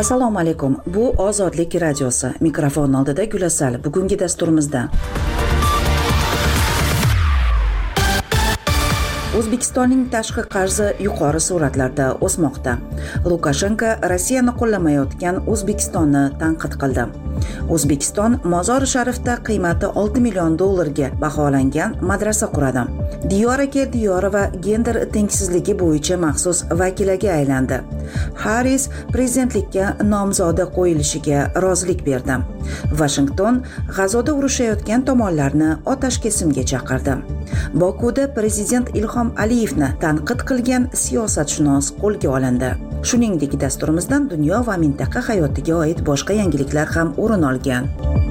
Assalomu alaykum. Bu Ozodlik radiosi. Mikrofon oldida Gulasal. Bugungi dasturimizda O'zbekistonning tashqi qarzi yuqori sur'atlarda o'smoqda. Lukashenko Rossiyani qo'llamayotgan O'zbekistonni tanqid qildi. O'zbekiston Mozori Sharifda qiymati $6 million baholangan madrasa quradi. Diyora Keldiyorova gender tengsizligi bo'yicha maxsus vakiliga aylandi. Harris prezidentlikka nomzodi qo'yilishiga rozilik berdi. Vashington G'azoda urushayotgan tomonlarni otashkesimga chaqirdi. Bokuda prezident Ilhom Aliyevni tanqid qilgan siyosatshunos qo'lga olindi. Shuningdek, dasturimizdan dunyo va mintaqa hayotiga oid boshqa yangiliklar ham o'rin olgan.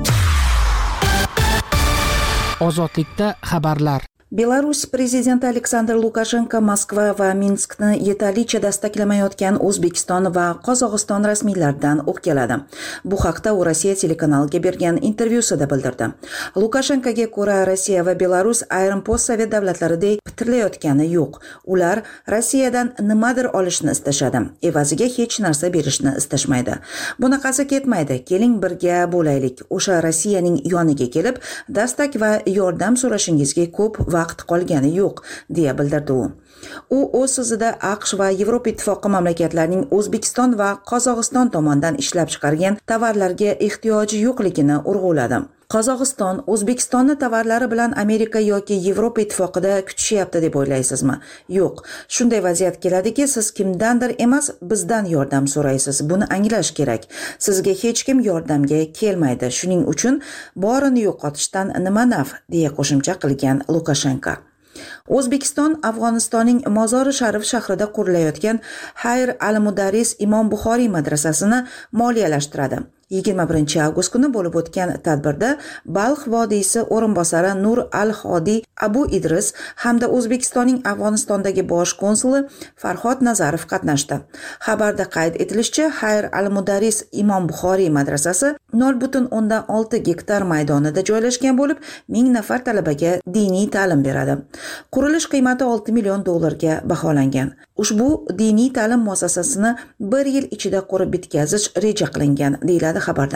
Ozodlikda xabarlar. Belarus prezidenti Aleksandr Lukashenko Moskva va Minskni yetarlicha dastaklamayotgan O'zbekiston va Qozog'iston rasmiylaridan o'pkaladi. Bu haqda u Rossiya telekanaliga bergan intervyusida bildirdi. Lukashenkoga ko'ra, Rossiya va Belarus ayrim postsovet davlatlaridek bitirilayotgani yo'q. Ular Rossiyadan nimadir olishni istashadi, evaziga hech narsa berishni istashmaydi. Bunaqasi ketmaydi. Keling birga bo'laylik. O'sha Rossiyaning yoniga kelib, dastak va yordam so'rashingizga ko'p vaqt qolgani yo'q, deya bildirdi u. U o'z so'zida AQSh va Yevropa Ittifoqi mamlakatlarining O'zbekiston va Qozog'iston tomonidan ishlab chiqargan tovarlarga ehtiyoji yo'qligini urg'uladi. Qozog'iston O'zbekistonni tovarlari bilan Amerika yoki Yevropa Ittifoqida kutishyapti deb o'ylaysizmi? Yo'q. Shunday vaziyat keladiki, siz kimdandir emas, bizdan yordam so'raysiz. Buni anglash kerak. Sizga hech kim yordamga kelmaydi. Shuning uchun borini yo'qotishdan nima naf, deya qo'shimcha qilgan Lukashenko. O'zbekiston Afg'onistonning Mozori Sharif shahrida qurilayotgan Hayr al-Mudarris Imom Buxoriy madrasasini moliyalashtiradi. 21 avgust kuni bo'lib o'tgan tadbirda Balx vodiysi o'rinbosari Nur al-Hodiy Abu Idris hamda O'zbekistonning Afg'onistondagi bosh konsuli Farhod Nazarov qatnashdi. Xabarda qayd etilishicha, Hayr al-Mudarris Imom Buxoriy madrasasi 0,6 gektar maydonida joylashgan bo'lib, 1000 nafar talabaga diniy ta'lim beradi. Qurilish qiymati $6 million baholangan. Ushbu diniy ta'lim muassasasini 1 yil ichida qurib bitkazish reja qilingan, deyiladi xabarda.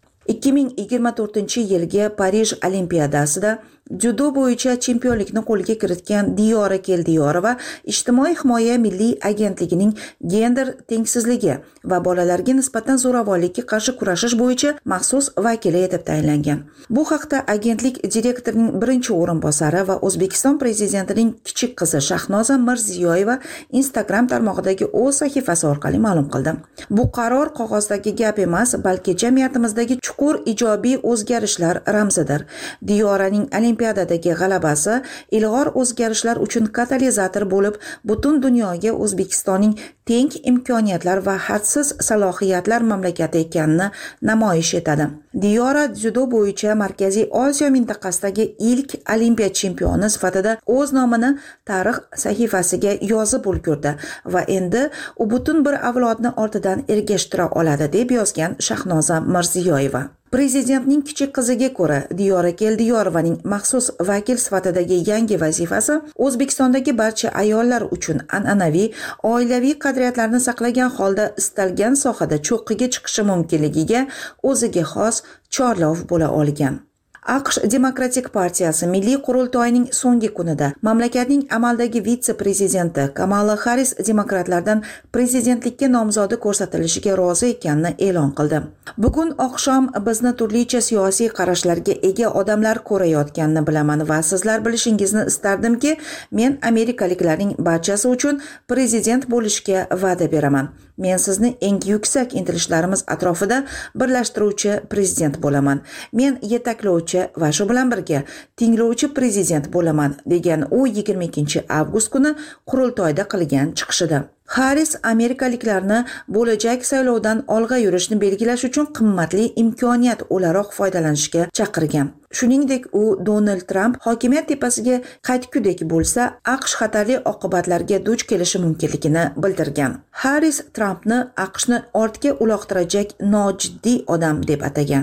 2024-yilgi Parij Olimpiadasida judo bo'yicha chempionlikni qo'lga kiritgan Diyora Keldiyorova ijtimoiy himoya milliy agentligining gender tengsizligi va bolalarga nisbatan zo'ravonlikka qarshi kurashish bo'yicha maxsus vakili etib tayinlangan. Bu haqda agentlik direktorining birinchi o'rinbosari va O'zbekiston prezidentining kichik qizi Shahnoza Mirziyoyeva Instagram tarmog'idagi o'z sahifasi orqali ma'lum qildi. Bu qaror qog'ozdagi gap emas, balki jamiyatimizdagi chuqur ijobiy o'zgarishlar ramzidir. Diyoraning Olimpiadadagi g'alabasi ilg'or o'zgarishlar uchun katalizator bo'lib, butun dunyoga O'zbekistonning teng imkoniyatlar va hadsiz salohiyatlar mamlakati ekanini namoyish etadi. Diyora dzyudo bo'yicha Markaziy Osiyo mintaqasidagi ilk olimpiya chempioni sifatida o'z nomini tarix sahifasiga yozib ulgurdi va endi u butun bir avlodni ortidan ergashtira oladi, deb yozgan Shahnoza Mirziyoyeva. Prezidentning kichik qiziga ko'ra, Diyora Keldiyorovaning maxsus vakil sifatidagi yangi vazifasi O'zbekistondagi barcha ayollar uchun an'anaviy oilaviy qadriyatlarni saqlagan holda istalgan sohada cho'qqiga chiqishi mumkinligiga o'ziga xos chorlov bo'la olgan. AQSh Demokratik partiyasi milliy qurultoyining so'nggi kunida mamlakatning amaldagi vitse-prezidenti Kamala Harris demokratlardan prezidentlikka nomzodi ko'rsatilishiga rozi ekanini e'lon qildi. Bugun oqshom bizni turlicha siyosiy qarashlarga ega odamlar ko'rayotganini bilaman va sizlar bilishingizni istardimki, men amerikaliklarning barchasi uchun prezident bo'lishga va'da beraman. Men sizni eng yuksak intilishlarimiz atrofida birlashtiruvchi prezident bo'laman. Men yetaklovchi va shu bilan birga tinglovchi prezident bo'laman, degan u 22 avgust kuni qurultoyda qilgan chiqishida. Harris amerikaliklarni bo'lajak saylovdan olg'a yurishni belgilash uchun qimmatli imkoniyat o'laroq foydalanishga chaqirgan. Shuningdek, u Donald Trump hokimiyat tepasiga qaytgudek bo'lsa, AQSh xatarli oqibatlarga duch kelishi mumkinligini bildirgan. Harris Trumpni AQShni ortga uloqtirajak nojiddiy odam deb atagan.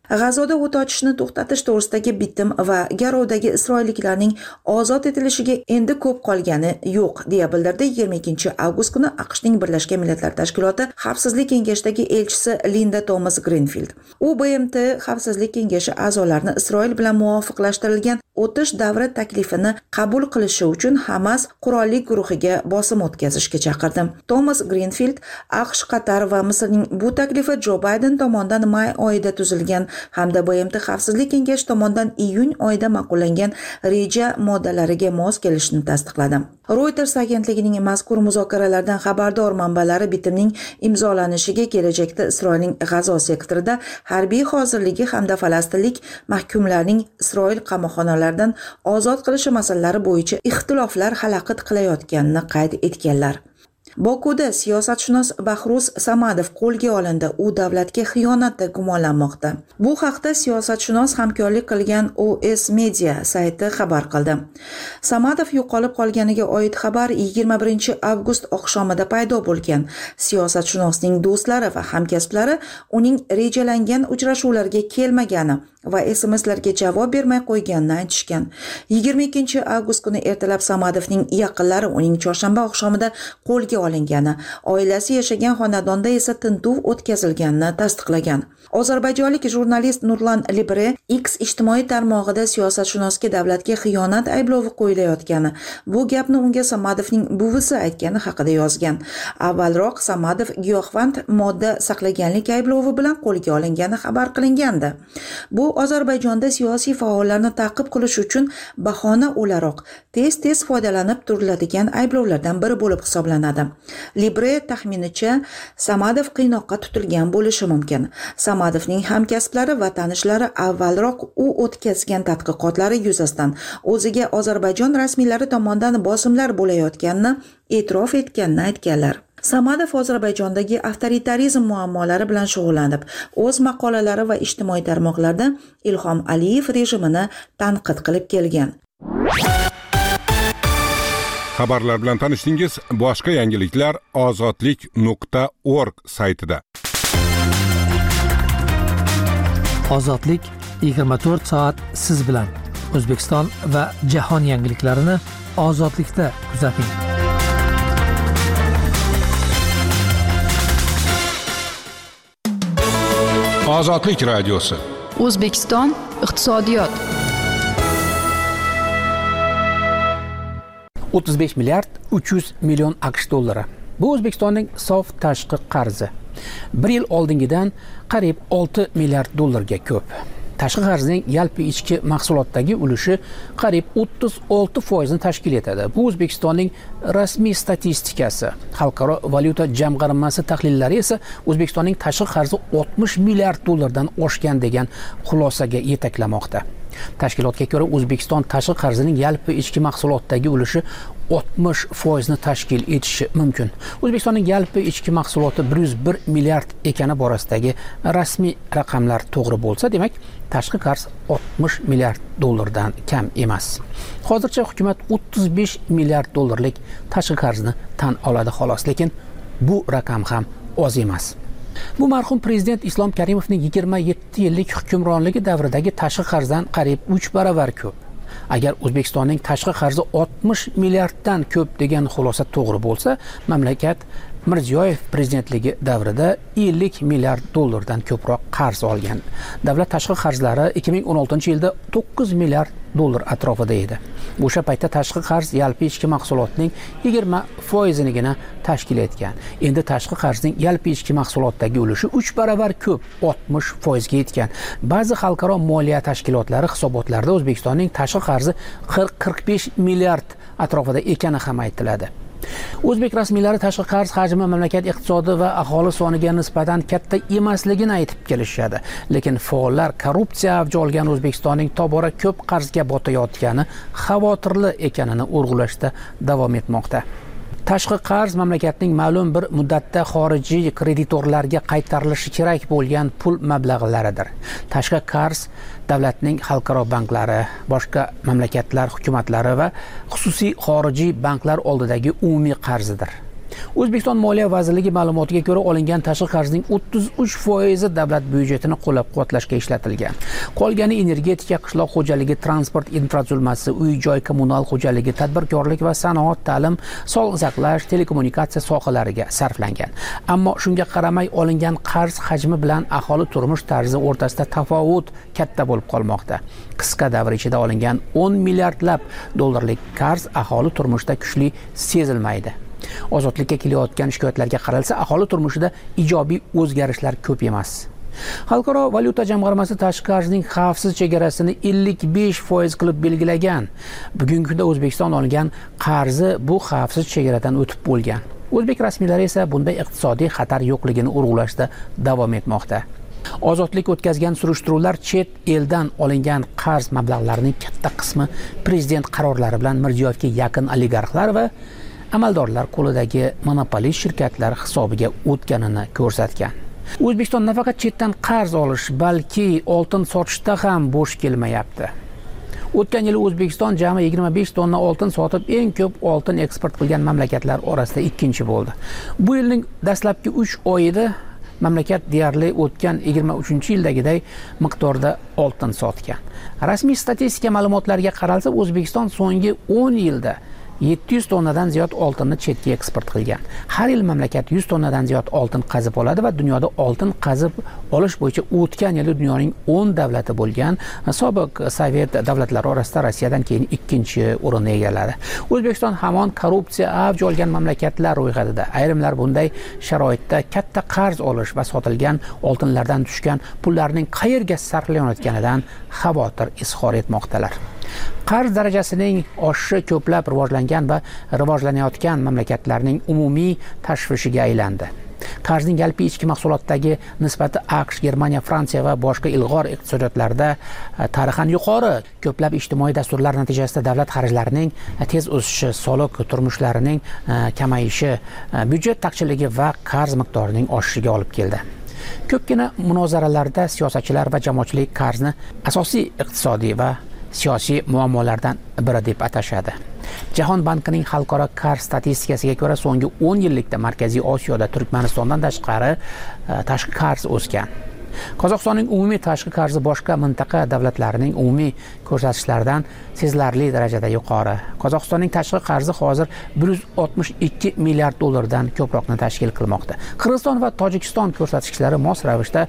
G'azoda o't ochishni to'xtatish to'g'risidagi bitim va Garovdagi isroilliklarning ozod etilishiga endi ko'p qolgani yo'q, deya bildirdi 22 avgust kuni AQShning Birlashgan Millatlar Tashkiloti Xavfsizlik kengashidagi elchisi Linda Thomas Greenfield. U BMT Xavfsizlik kengashi a'zolarini Isroil bilan muvofiqlashtirilgan o'tish davri taklifini qabul qilishi uchun Hamas qurolli guruhiga bosim o'tkazishga chaqirdi. Thomas Greenfield AQSh, Qatar va Misrning bu taklifi Joe Biden tomonidan may oyida tuzilgan hamda BMT Xavfsizlik kengashi tomonidan iyun oyida ma'qullangan reja moddalariga mos kelishini tasdiqladi. Reuters agentligining mazkur muzokaralardan xabardor manbalari bitimning imzolanishiga kelajakda Isroilning G'azo sektorida harbiy hozirligi hamda falastinlik mahkumlarning Isroil qamoqxonalaridan ozod qilishi masalalari bo'yicha ixtiloflar xalaqit qilayotganini qayd etganlar. Bokuda siyosatshunos Bahruz Samadov qo'lga olindi. U davlatga xiyonatda gumonlanmoqda. Bu haqda siyosatshunos hamkorlik qilgan OS Media sayti xabar qildi. Samadov yo'qolib qolganiga oid xabar 21 avgust oqshomida paydo bo'lgan. Siyosatshunosning do'stlari va hamkasblari uning rejalangan uchrashuvlarga kelmagani va SMSlarga javob bermay qo'yganini aytishgan. 22 avgust kuni ertalab Samadovning yaqinlari uning chorshanba oqshomida qo'lga olingani, oilasi yashagan xonadonda esa tintuv o'tkazilganini tasdiqlagan. Ozarbayjonlik jurnalist Nurlan Libre X ijtimoiy tarmog'ida siyosatshunosga davlatga xiyonat ayblovi qo'yilayotgani, bu gapni unga Samadovning buvisi aytgani haqida yozgan. Avvalroq Samadov giyohvand modda saqlaganlik ayblovi bilan qo'lga olingani xabar qilingandi. Bu Ozarbayjonda siyosiy faollarni ta'qib qilish uchun bahona o'laroq tez-tez foydalanib turiladigan ayblovlardan biri bo'lib hisoblanadi. Libre taxminicha Samadov qiynoqqa tutilgan bo'lishi mumkin. Samadovning hamkasblari va tanishlari avvalroq u o'tkazgan tadqiqotlari yuzasidan o'ziga Ozarbayjon rasmiylari tomonidan bosimlar bo'layotganini e'tirof etganini aytganlar. Samadov Ozarbayjondagi avtoritarizm muammolari bilan shug'ullanib, o'z maqolalari va ijtimoiy tarmoqlarda Ilhom Aliyev rejimini tanqid qilib kelgan. Xabarlar bilan tanishdingiz. Boshqa yangiliklar ozodlik.org saytida. Ozodlik 24 soat siz bilan. O'zbekiston va jahon yangiliklarini ozodlikda kuzating. Ozodlik radiosi. O'zbekiston iqtisodiyot. 35 milliard 300 million AQSh dollari. Bu O'zbekistonning sof tashqi qarzi. 1 yil oldingidan qariyb 6 milliard dollarga ko'p. Tashqi qarzning yalpi ichki mahsulotdagi ulushi qariyb 36% ni tashkil etadi. Bu O'zbekistonning rasmiy statistikasi. Xalqaro valyuta jamg'armasi tahlillari esa O'zbekistonning tashqi qarzi 60 milliard dollardan oshgan degan xulosaga yetaklamoqda. Tashkilotga ko'ra O'zbekiston tashqi qarzining yalpi ichki mahsulotdagi ulushi 60% ni tashkil etishi mumkin. O'zbekistonning yalpi ichki mahsuloti 101 milliard ekani borasidagi rasmiy raqamlar to'g'ri bo'lsa, demak, tashqi qarz 60 milliard dollardan kam emas. Hozircha hukumat 35 milliard dollarlik tashqi qarzni tan oladi xolos, lekin bu raqam ham oz emas. Bu marhum prezident Islom Karimovning 27 yillik hukmronligi davridagi tashqi qarzdan qariyb 3 baravar ko'p. Agar O'zbekistonning tashqi qarzi 60 milliarddan ko'p degan xulosa to'g'ri bo'lsa, mamlakat Mirziyoyev prezidentligi davrida 50 milliard dollardan ko'proq qarz olgan. Davlat tashqi qarzlari 2016-yilda 9 milliard dollar atrofida edi. O'sha paytda tashqi qarz yalpi ichki mahsulotning 20%nigina tashkil etgan. Endi tashqi qarzning yalpi ichki mahsulotdagi ulushi 3 baravar ko'p, 60% ga yetgan. Ba'zi xalqaro moliya tashkilotlari hisobotlarida O'zbekistonning tashqi qarzi 40-45 milliard atrofida ekani ham aytiladi. O'zbek rasmiylari tashqi qarz hajmi mamlakat iqtisodi va aholi soniga nisbatan katta emasligini aytib kelishadi. Lekin faollar korrupsiya avj olgan O'zbekistonning tobora ko'p qarzga botayotgani xavotirli ekanini urg'ulashda davom etmoqda. Tashqi qarz mamlakatning ma'lum bir muddatda xorijiy kreditorlarga qaytarilishi kerak bo'lgan pul mablag'laridir. Tashqi qarz davlatning xalqaro banklari, boshqa mamlakatlar hukumatlari va xususiy xorijiy banklar oldidagi umumiy qarzidir. O'zbekiston Moliya vazirligi ma'lumotiga ko'ra, olingan tashqi qarzning 33% davlat byudjetini qo'llab-quvvatlashga ishlatilgan. Qolgani energetika, qishloq xo'jaligi, transport infratuzilmasi, uy-joy kommunal xo'jaligi, tadbirkorlik va sanoat, ta'lim, sog'liqni saqlash, telekommunikatsiya sohalariga sarflangan. Ammo shunga qaramay olingan qarz hajmi bilan aholi turmush tarzi o'rtasida tafovut katta bo'lib qolmoqda. Qisqa davr ichida olingan 10 milliardlab dollarlik qarz aholi turmushida kuchli sezilmaydi. Ozodlikka kelayotgan shikoyatlarga qaralsa, aholi turmushida ijobiy o'zgarishlar ko'p emas. Xalqaro valyuta jamg'armasi tashqi qarzning xavfsiz chegarasini 55% qilib belgilagan. Bugungi kunda O'zbekiston olgan qarzi bu xavfsiz chegaradan o'tib bo'lgan. O'zbek rasmiylari esa bunday iqtisodiy xatar yo'qligini urg'ulashda davom etmoqda. Ozodlik o'tkazgan surishtiruvlar chet eldan olingan qarz mablag'larining katta qismi prezident qarorlari bilan Mirziyoyevga yaqin oligarxlar va amaldorlar qo'lidagi monopolist shirkatlar hisobiga o'tganini ko'rsatgan. O'zbekiston nafaqat chetdan qarz olish, balki oltin sotishda ham bo'sh kelmayapti. O'tgan yili O'zbekiston jami 25 tonna oltin sotib, eng ko'p oltin eksport qilgan mamlakatlar orasida ikkinchi bo'ldi. Bu yilning dastlabki 3 oyida mamlakat deyarli o'tgan 23-yildagiday miqdorda oltin sotgan. Rasmiy statistika ma'lumotlariga qaralsa, O'zbekiston so'nggi 10 yilda 700 tonnadan ziyod oltinni chetga eksport qilgan. Har yil mamlakat 100 tonnadan ziyod oltin qazib oladi va dunyoda oltin qazib olish bo'yicha o'tgan yili dunyoning 10 davlati bo'lgan sobiq Sovet davlatlari orasida Rossiyadan keyin ikkinchi o'rinni egalladi. O'zbekiston hamon korrupsiya avj olgan mamlakatlar ro'yxatida. Ayrimlar bunday sharoitda katta qarz olish va sotilgan oltinlardan tushgan pullarning qayerga sarflanayotganidan xavotir izhor etmoqdalar. Qarz darajasining oshishi ko'plab rivojlangan va rivojlanayotgan mamlakatlarning umumiy tashvishiga aylandi. Qarzning yalpi ichki mahsulotdagi nisbati AQSh, Germaniya, Fransiya va boshqa ilg'or iqtisodiyotlarda tarixan yuqori. Ko'plab ijtimoiy dasturlar natijasida davlat xarajlarining tez o'sishi, soliq turmushlarining kamayishi, byudjet taqchilligi va qarz miqdorining oshishiga olib keldi. Ko'pgina munozaralarda siyosatchilar va jamoatchilik qarzni asosiy iqtisodiy va siyosiy muammolardan biri deb atashadi. Jahon bankining xalqaro qarz statistikasiga ko'ra, so'nggi 10 yillikda Markaziy Osiyoda Turkmanistondan tashqari tashqi qarz o'sgan. Qozog'istonning umumiy tashqi qarzi boshqa mintaqa davlatlarining umumiy ko'rsatkichlaridan sezilarli darajada yuqori. Qozog'istonning tashqi qarzi hozir 162 milliard dollardan ko'proqni tashkil qilmoqda. Qirg'iziston va Tojikiston ko'rsatkichlari mos ravishda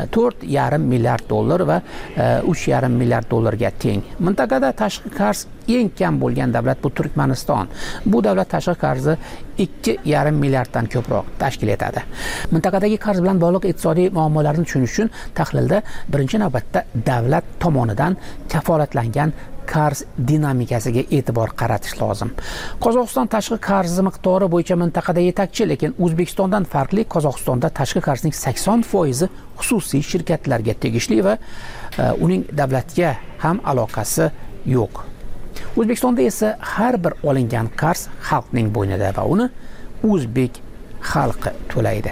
4,5 milliard dollar va 3,5 milliard dollarga teng. Mintaqada tashqi qarz eng kam bo'lgan davlat bu Turkmaniston. Bu davlat tashqi qarzi 2,5 milliarddan ko'proq tashkil etadi. Mintaqadagi qarz bilan bog'liq iqtisodiy muammolarni tushunish uchun tahlilda birinchi navbatda davlat tomonidan kafolatlangan qarz dinamikasiga e'tibor qaratish lozim. Qozog'iston tashqi qarzi miqdori bo'yicha mintaqada yetakchi, lekin O'zbekistondan farqli, Qozog'istonda tashqi qarzning 80% xususiy shirkatlarga tegishli va uning davlatga ham aloqasi yo'q. O'zbekistonda esa har bir olingan qarz xalqning bo'ynida va uni o'zbek xalqi to'laydi.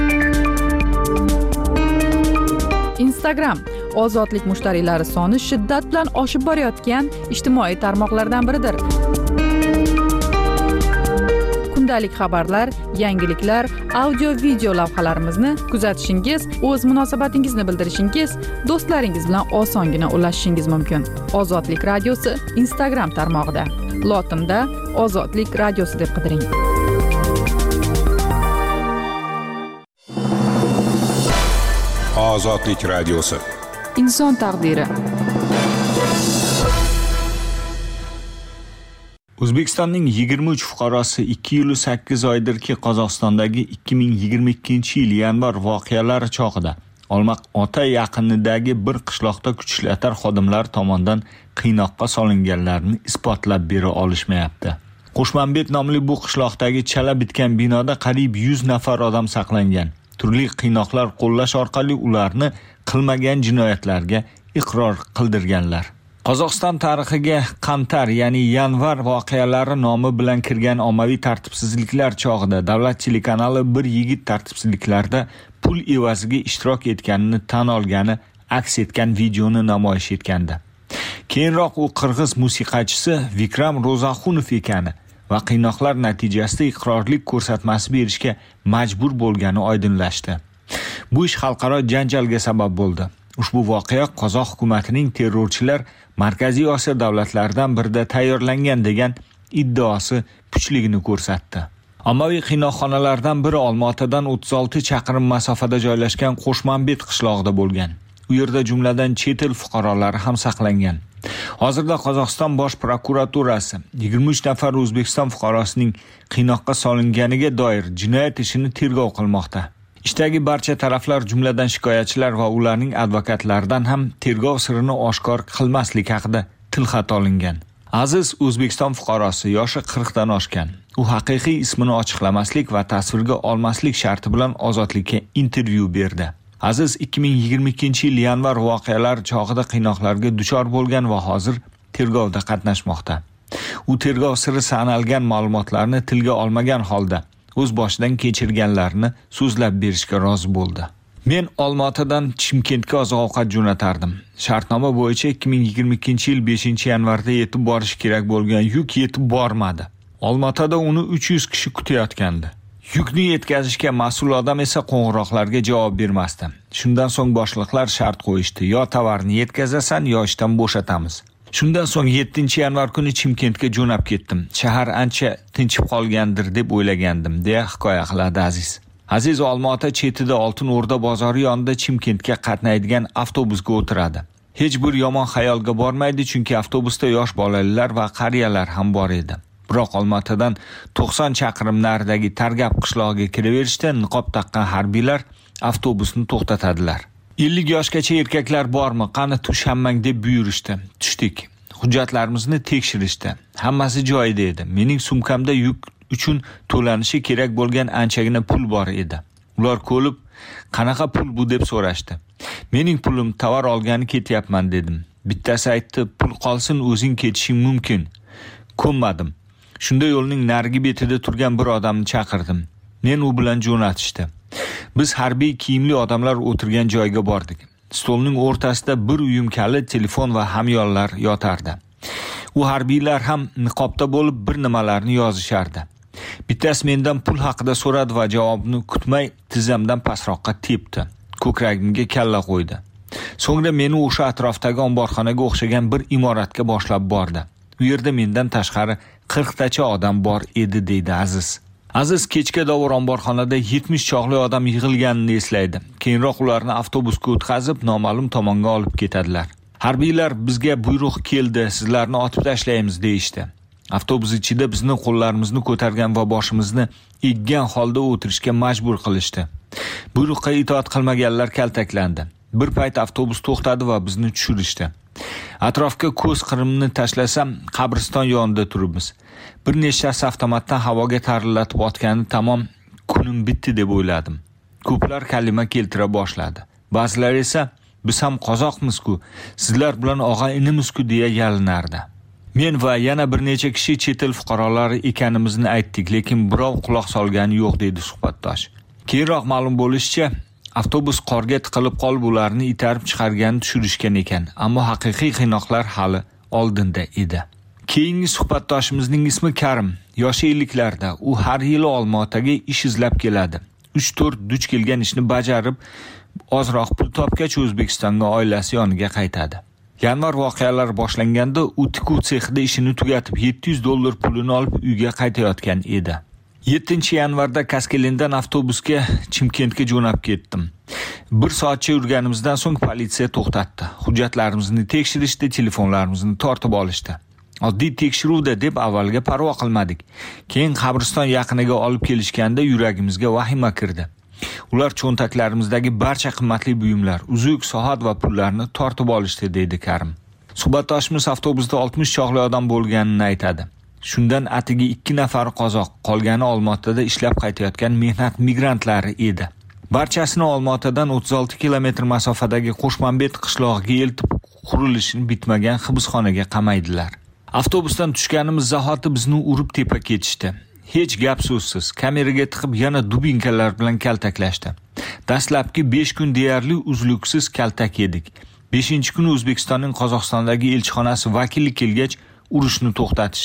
Instagram ozodlik mushtariylari soni shiddat bilan oshib borayotgan ijtimoiy tarmoqlardan biridir. Kundalik xabarlar, yangiliklar, audio-video lavhalarimizni kuzatishingiz, o'z munosabatingizni bildirishingiz, do'stlaringiz bilan osongina ulashishingiz mumkin. Ozodlik radiosi Instagram tarmog'ida. Lotinda Ozodlik radiosi deb qidiring. Ozodlik radiosi. Inson taqdiri. O'zbekistonning 23 fuqarosi 2 yil 8 oydirki Qozog'istondagi 2022-yil yanvar voqealari chog'ida Olmaq-Ota yaqinidagi bir qishloqda kuchli atar xodimlar tomonidan qiynoqqa solinganlarini isbotlab bera olishmayapti. Qo'shmanbet nomli bu qishloqdagi chala bitgan binoda qariyb 100 nafar odam saqlangan. Turli qiynoqlar qo'llash orqali ularni qilmagan jinoyatlarga iqror qildirganlar. Qozog'iston tarixiga Qantar, ya'ni yanvar voqealari nomi bilan kirgan ommaviy tartibsizliklar chog'ida davlat telekanali bir yigit tartibsizliklarda pul evaziga ishtirok etganini tan olgani aks etgan videoni namoyish etgandi. Keyinroq u qirg'iz musiqachisi Vikram Ro'zaxunov ekani va qiynoqlar natijasida iqrorlik ko'rsatmasi berishga majbur bo'lgani oydinlashdi. Bu ish xalqaro janjalga sabab bo'ldi. Ushbu voqea Qozoq hukumatining terrorchilar Markaziy Osiyo davlatlaridan birida tayyorlangan degan iddaosi kuchligini ko'rsatdi. Ommaviy qiynoqxonalardan biri Olmaotadan 36 chaqirim masofada joylashgan Qo'shmanbet qishlog'ida bo'lgan. U yerda jumladan chet el fuqarolari ham saqlangan. Hozirda Qozog'iston bosh prokuraturasi 23 nafar O'zbekiston fuqarosining qiynoqqa solinganiga doir jinoyat ishini tergov qilmoqda. Ishdagi barcha taraflar, jumladan shikoyatchilar va ularning advokatlaridan ham tergov sirini oshkor qilmaslik haqida tilxat olingan. Aziz O'zbekiston fuqarosi yoshi 40 dan oshgan. U haqiqiy ismini ochiqlamaslik va tasvirga olmaslik sharti bilan ozodlikka intervyu berdi. Aziz 2022-yil yanvar voqealari chog'ida qiynoqlarga duchor bo'lgan va hozir tergovda qatnashmoqda. U tergov siri sanalgan ma'lumotlarni tilga olmagan holda o'z boshidan kechirganlarini so'zlab berishga rozi bo'ldi. Men Olmaotadan Chimkentga oziq-ovqat jo'natardim. Shartnoma bo'yicha 2022-yil 5-yanvarda yetib borishi kerak bo'lgan yuk yetib bormadi. Olmaotada uni 300 kishi kutayotgandi. Yukni yetkazishga mas'ul odam esa qo'ng'iroqlarga javob bermasdi. Shundan so'ng boshliqlar shart qo'yishdi: yo tovarni yetkazasan, yo ishdan bo'shatamiz. Shundan so'ng 7-yanvar kuni Chimkentga jo'nab ketdim. Shahar ancha tinchib qolgandir deb o'ylagandim, deya hikoya qiladi Aziz. Aziz Olmaota chetida Oltin O'rda bozori yonida Chimkentga qatnaydigan avtobusga o'tiradi. Hech bir yomon xayolga bormaydi, chunki avtobusda yosh bolalar va qariyalar ham bor edi. Biroq Olmaotadan 90 chaqirim naridagi Targab qishlog'iga kiraverishda niqob taqqan harbiylar avtobusni to'xtatadilar. 50 yoshgacha erkaklar bormi, qani tushammang deb buyurishdi. Tushdik. Hujjatlarimizni tekshirishdi. Hammasi joyida edi. Mening sumkamda yuk uchun to'lanishi kerak bo'lgan anchagina pul bor edi. Ular ko'lib, qanaqa pul bu deb so'rashdi. Mening pulim, tovar olgani ketyapman dedim. Bittasi aytdi, pul qolsin, o'zing ketishing mumkin. Ko'nmadim. Shunda yo'lning narigi betida turgan bir odamni chaqirdim. Men u bilan jo'natishdi. Biz harbiy kiyimli odamlar o'tirgan joyga bordik. Stolning o'rtasida bir uyum kalit, telefon va hamyonlar yotardi. U harbiylar ham niqobda bo'lib bir nimalarni yozishardi. Bittasi mendan pul haqida so'radi va javobni kutmay tizzamdan pastroqqa tepdi. Ko'kragimga kalla qo'ydi. So'ngra meni o'sha atrofdagi omborxonaga o'xshagan bir imoratga boshlab bordi. U yerda mendan tashqari 40 tacha odam bor edi, deydi Aziz. Aziz kechga dovur omborxonada 70 chog'li odam yig'ilganini eslaydi. Keyinroq ularni avtobusga o'tkazib noma'lum tomonga olib ketadilar. Harbiylar bizga buyruq keldi, sizlarni otib tashlaymiz deyishdi. Avtobus ichida bizni qo'llarimizni ko'targan va boshimizni eggan holda o'tirishga majbur qilishdi. Buyruqqa itoat qilmaganlar kaltaklandi. Bir payt avtobus to'xtadi va bizni tushirishdi. Atrofga ko'z qirimni tashlasam, qabriston yonida turibmiz. Bir nechtasi avtomatdan havoga tarillatib otgani tamom, kunim bitdi deb o'yladim. Ko'plar kalima keltira boshladi. Ba'zilar esa biz ham qozoqmiz-ku, sizlar bilan og'a-inimizku deya yalinardi. Men va yana bir necha kishi chet el fuqarolari ekanimizni aytdik, lekin birov quloq solgani yo'q, deydi suhbatdosh. Keyinroq ma'lum bo'lishicha, avtobus qorga tiqilib qolib ularni itarib chiqargani tushirishgan ekan, ammo haqiqiy qiynoqlar hali oldinda edi. Keyingi suhbatdoshimizning ismi Karim, yoshi 50larda. U har yili Olmaotaga ish izlab keladi. 3-4 duch kelgan ishni bajarib, ozroq pul topgach O'zbekistonga oilasi yoniga qaytadi. Yanvar voqealar boshlanganda u tikuv sexida ishini tugatib $700 pulini olib uyga qaytayotgan edi. 7-yanvarda Kaskelindan avtobusga Chimkentga jo'nab ketdim. 1 soatcha yurganimizdan so'ng politsiya to'xtatdi. Hujjatlarimizni tekshirishdi, telefonlarimizni tortib olishdi. Oddiy tekshiruvda deb avvalga parvo qilmadik. Keyin qabriston yaqiniga olib kelishganda yuragimizga vahima kirdi. Ular cho'ntaklarimizdagi barcha qimmatli buyumlar, uzuk, soat va pullarni tortib olishdi, deydi Karim. Suhbatdoshimiz avtobusda 60 chog'li odam bo'lganini aytadi. Shundan atigi 2 nafari qozoq, qolgani Olmaotada ishlab qaytayotgan mehnat migrantlari edi. Barchasini Olmaotadan 36 kilometr masofadagi Qo'shmanbet qishlog'iga eltib, qurilishini bitmagan hibsxonaga qamaydilar. Avtobusdan tushganimiz zahoti bizni urib tepa ketishdi. Hech gap so'zsiz, kameraga tiqib yana dubinkalar bilan kaltaklashdi. Dastlabki 5 kun deyarli uzluksiz kaltak yedik. 5-kun O'zbekistonning Qozog'istondagi elchixonasi vakili kelgach, urushni to'xtatishdi.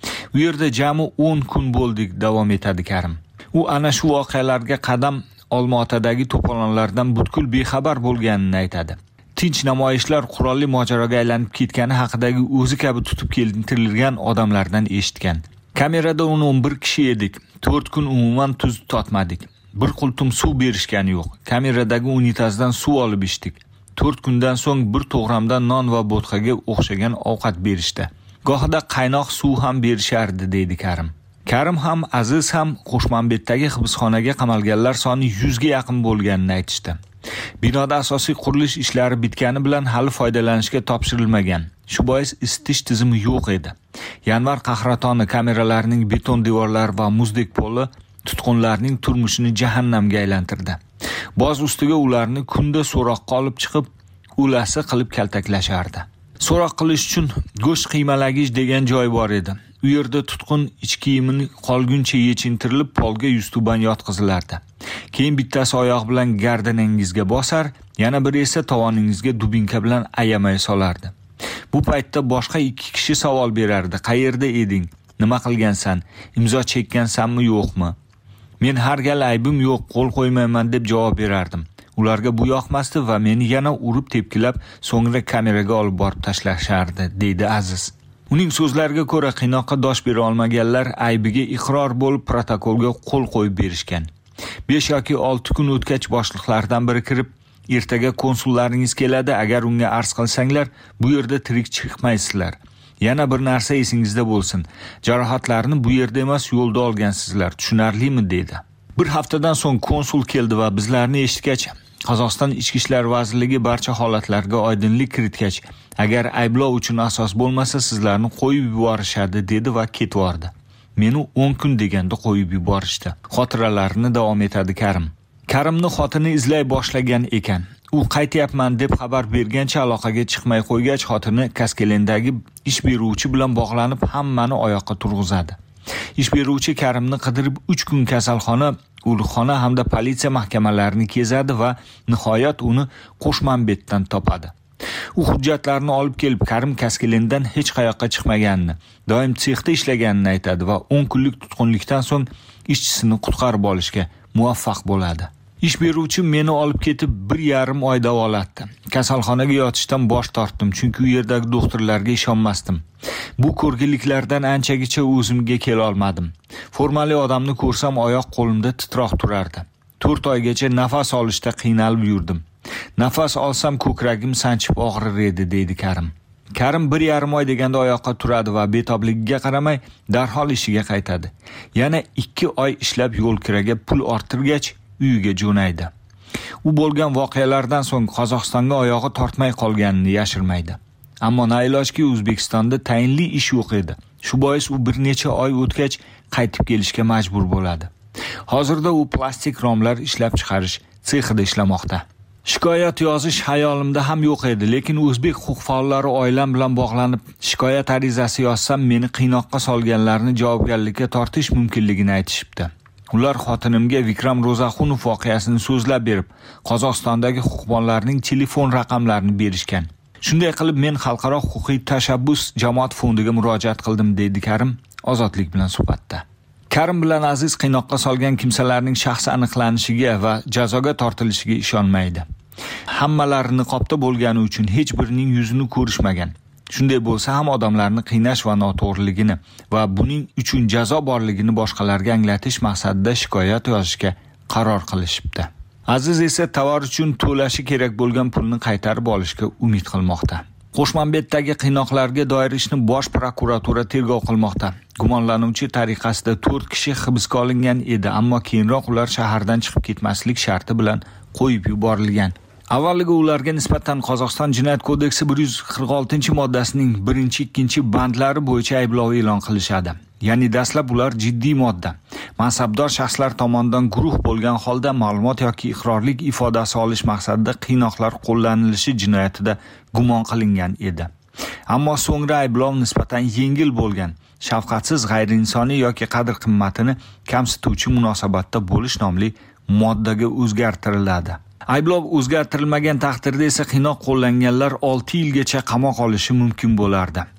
U yerda jami 10 kun bo'ldik, davom etadi Karim. U ana shu voqealarga qadam Olmaotadagi to'polonlardan butkul bexabar bo'lganini aytadi. Tinch namoyishlar qurolli mojaroga aylanib ketgani haqidagi o'zi kabi tutib keltirilgan odamlardan eshitgan. Kamerada 11 kishi edik. 4 kun umuman tuz totmadik. Bir qultum suv berishgani yo'q. Kameradagi unitazdan suv olib ichdik. 4 kundan so'ng bir to'g'ramdan non va bo'tqaga o'xshagan ovqat berishdi. Gohida qaynoq suv ham berishardi, deydi Karim. Karim ham, Aziz ham Qo'shmanbetdagi hibsxonaga qamalganlar soni 100 ga yaqin bo'lganini aytishdi. Binoda asosiy qurilish ishlari bitgani bilan hali foydalanishga topshirilmagan. Shu bois isitish tizimi yo'q edi. Yanvar qahratoni kameralarning beton devorlari va muzdek poli tutqunlarning turmushini jahannamga aylantirdi. Boz ustiga ularni kunda so'roqqa olib chiqib, ulasi qilib kaltaklashardi. So'roq qilish uchun go'sht qiymalagich degan joy bor edi. U yerda tutqun ichki kiyimini qolguncha yechintirilib polga yuztuban yotqizilardi. Keyin bittasi oyoq bilan gardaningizga bosar, yana biri esa tovoningizga dubinka bilan ayamay solardi. Bu paytda boshqa 2 kishi savol berardi. Qayerda eding? Nima qilgansan? Imzo chekkansanmi, yo'qmi? Men har gal aybim yo'q, qo'l qo'ymayman deb javob berardim. Ularga bu yoqmasdi va meni yana urib tepkilab, so'ngra kameraga olib borib tashlashardi, deydi Aziz. Uning so'zlariga ko'ra, qiynoqqa dosh bera olmaganlar aybiga iqror bo'lib protokolga qo'l qo'yib berishgan. 5 yoki 6 kun o'tgach boshliqlardan biri kirib, ertaga konsullaringiz keladi, agar unga arz qilsanglar, bu yerda tirik chiqmaysizlar. Yana bir narsa esingizda bo'lsin. Jarohatlarni bu yerda emas, yo'lda olgansizlar. Tushunarlimi, dedi. Bir haftadan so'ng konsul keldi va bizlarni eshitgach, Qozog'iston Ichki ishlar vazirligi barcha holatlarga oydinlik kiritgach, agar ayblov uchun asos bo'lmasa, sizlarni qo'yib yuborishadi, dedi va ketvordi. Meni 10 kun deganda qo'yib yuborishdi. Xotiralarini davom etadi Karim. Karimni xotini izlay boshlagan ekan. U qaytyapman deb xabar bergancha aloqaga chiqmay qo'ygach, xotini Kaskelendagi ish beruvchi bilan bog'lanib hammani oyoqqa turg'izadi. Ish beruvchi Karimni qidirib 3 kun kasalxona, urxona hamda politsiya mahkamalarini kezadi va nihoyat uni Qo'shmanbetdan topadi. U hujjatlarni olib kelib Karim Kaskelendan hech qayoqqa chiqmaganini, doim sexda ishlaganini aytadi va 10 kunlik tutqunlikdan so'ng ishchisini qutqarib olishga muvaffaq bo'ladi. Ish beruvchi meni olib ketib 1,5 oy davolatdi. Kasalxonaga yotishdan bosh tortdim, chunki u yerdagi doktorlarga ishonmasdim. Bu ko'rgiliklardan anchagacha o'zimga kela olmadim. Formali odamni ko'rsam oyoq qo'limda titroq turardi. 4 oygacha nafas olishda qiynalib yurdim. Nafas olsam ko'kragim sanchib og'rir edi, deydi Karim. Karim 1,5 oy deganda oyoqqa turadi va betobligiga qaramay darhol ishiga qaytadi. Yana 2 oy ishlab yo'lkiraga pul orttirgach uyiga jo'naydi. U bo'lgan voqealardan so'ng Qozog'istonga oyog'i tortmay qolganini yashirmaydi. Ammo nailojki O'zbekistonda tayinli ish yo'q edi. Shu bois u bir necha oy o'tgach qaytib kelishga majbur bo'ladi. Hozirda u plastik romlar ishlab chiqarish sexida ishlamoqda. Shikoyat yozish hayolimda ham yo'q edi, lekin o'zbek huquq faollari oilam bilan bog'lanib, shikoyat arizasi yozsam meni qiynoqqa solganlarni javobgarlikka tortish mumkinligini aytishibdi. Ular xotinimga Vikram Ro'zaxunov voqeasini so'zlab berib, Qozog'istondagi huquqbonlarning telefon raqamlarini berishgan. Shunday qilib men xalqaro huquqiy tashabbus jamoat fondiga murojaat qildim, deydi Karim Ozodlik bilan suhbatda. Karim bilan Aziz qiynoqqa solgan kimsalarning shaxsi aniqlanishiga va jazoga tortilishiga ishonmaydi. Hammalari niqobda bo'lgani uchun hech birining yuzini ko'rishmagan. Shunday bo'lsa ham odamlarni qiynash va noto'g'riligini va buning uchun jazo borligini boshqalarga anglatish maqsadida shikoyat yozishga qaror qilishibdi. Aziz esa tovar uchun to'lashi kerak bo'lgan pulni qaytarib olishga umid qilmoqda. Qo'shmanbetdagi qiynoqlarga doir ishni bosh prokuratura tergov qilmoqda. Gumonlanuvchi tariqasida 4 kishi hibsga olingan edi, ammo keyinroq ular shahardan chiqib ketmaslik sharti bilan qo'yib yuborilgan. Avvaliga ularga nisbatan Qozog'iston Jinoyat kodeksi 146-moddasining 1-2 bandlari bo'yicha ayblov e'lon qilishadi. Ya'ni dastlab ular jiddiy modda. Mansabdor shaxslar tomonidan guruh bo'lgan holda ma'lumot yoki iqrorlik ifodasi olish maqsadida qiynoqlar qo'llanilishi jinoyatida gumon qilingan edi. Ammo so'ngra ayblov nisbatan yengil bo'lgan, shafqatsiz, g'ayriinsoniy yoki qadr-qimmatini kamsituvchi munosabatda bo'lish nomli moddaga o'zgartiriladi. Ayblov o'zgartirilmagan taqdirda esa qiynoq qo'llanganlar 6 yilgacha qamoq olishi mumkin bo'lardi.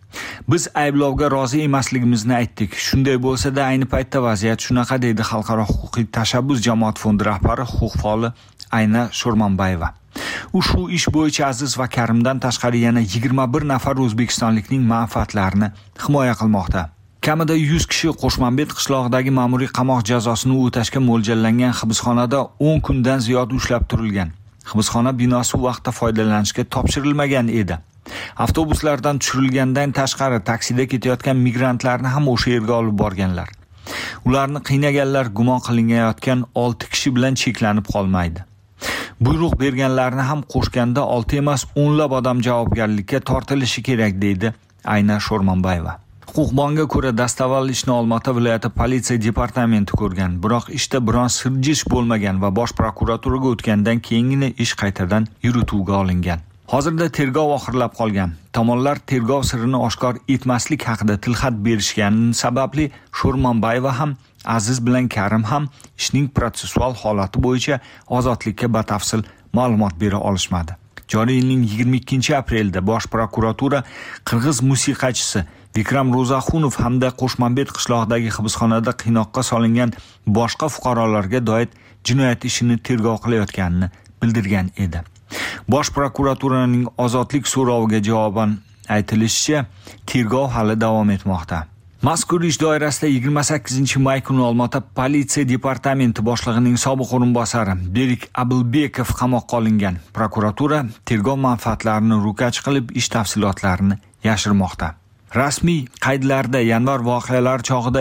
Biz ayblovga rozi emasligimizni aytdik. Shunday bo'lsa-da, ayni paytda vaziyat shunaqa, deydi Xalqaro huquqiy tashabbus jamoat fondi rahbari, huquq faoli Ayna Sho'rmonbayeva. U shu ish bo'yicha Aziz va Karimdan tashqari yana 21 nafar o'zbekistonlikning manfaatlarini himoya qilmoqda. Kamida 100 kishi Qo'shmanbet qishlog'idagi ma'muriy qamoq jazosini o'tashga mo'ljallangan hibsxonada 10 kundan ziyod ushlab turilgan. Hibsxona binosi vaqtda foydalanishga topshirilmagan edi. Avtobuslardan tushirilgandan tashqari taksida ketayotgan migrantlarni ham o'sha yerga olib borganlar. Ularni qiynaganlar gumon qilinayotgan 6 kishi bilan cheklanib qolmaydi. Buyruq berganlarni ham qo'shganda 6 emas 10lab odam javobgarlikka tortilishi kerak, deydi Ayna Sho'rmonbayeva. Huquqbonga ko'ra dastavval ishni Olma-ota viloyati politsiya departamenti ko'rgan, biroq ishda biron sirjish bo'lmagan va bosh prokuraturaga o'tgandan keyingina ish qaytadan yurituvga olingan. Hozirda tergov oxirlab qolgan. Tomonlar tergov sirini oshkor etmaslik haqida tilxat berishgani sababli Sho'rmonbayeva ham Aziz bilan Karim ham ishning protsessual holati bo'yicha ozodlikka batafsil ma'lumot bera olishmadi. Joriy yilning 22-aprelda bosh prokuratura qirg'iz musiqachisi Vikram Ro'zaxunov hamda Qo'shmanbet qishlog'idagi hibsxonada qiynoqqa solingan boshqa fuqarolarga doir jinoyat ishini tergov qilayotganini bildirgan edi. Bosh prokuraturaning ozodlik so'roviga javoban aytilishicha, tergov hali davom etmoqda. Mazkur ish doirasida 28-may kuni Olma-ota politsiya departamenti boshlig'ining sobiq o'rinbosari Berik Abilbekov qamoqqa olingan. Prokuratura tergov manfaatlarini ro'kach qilib, ish tafsilotlarini yashirmoqda. Rasmiy qaydlarda yanvar voqealari chog'ida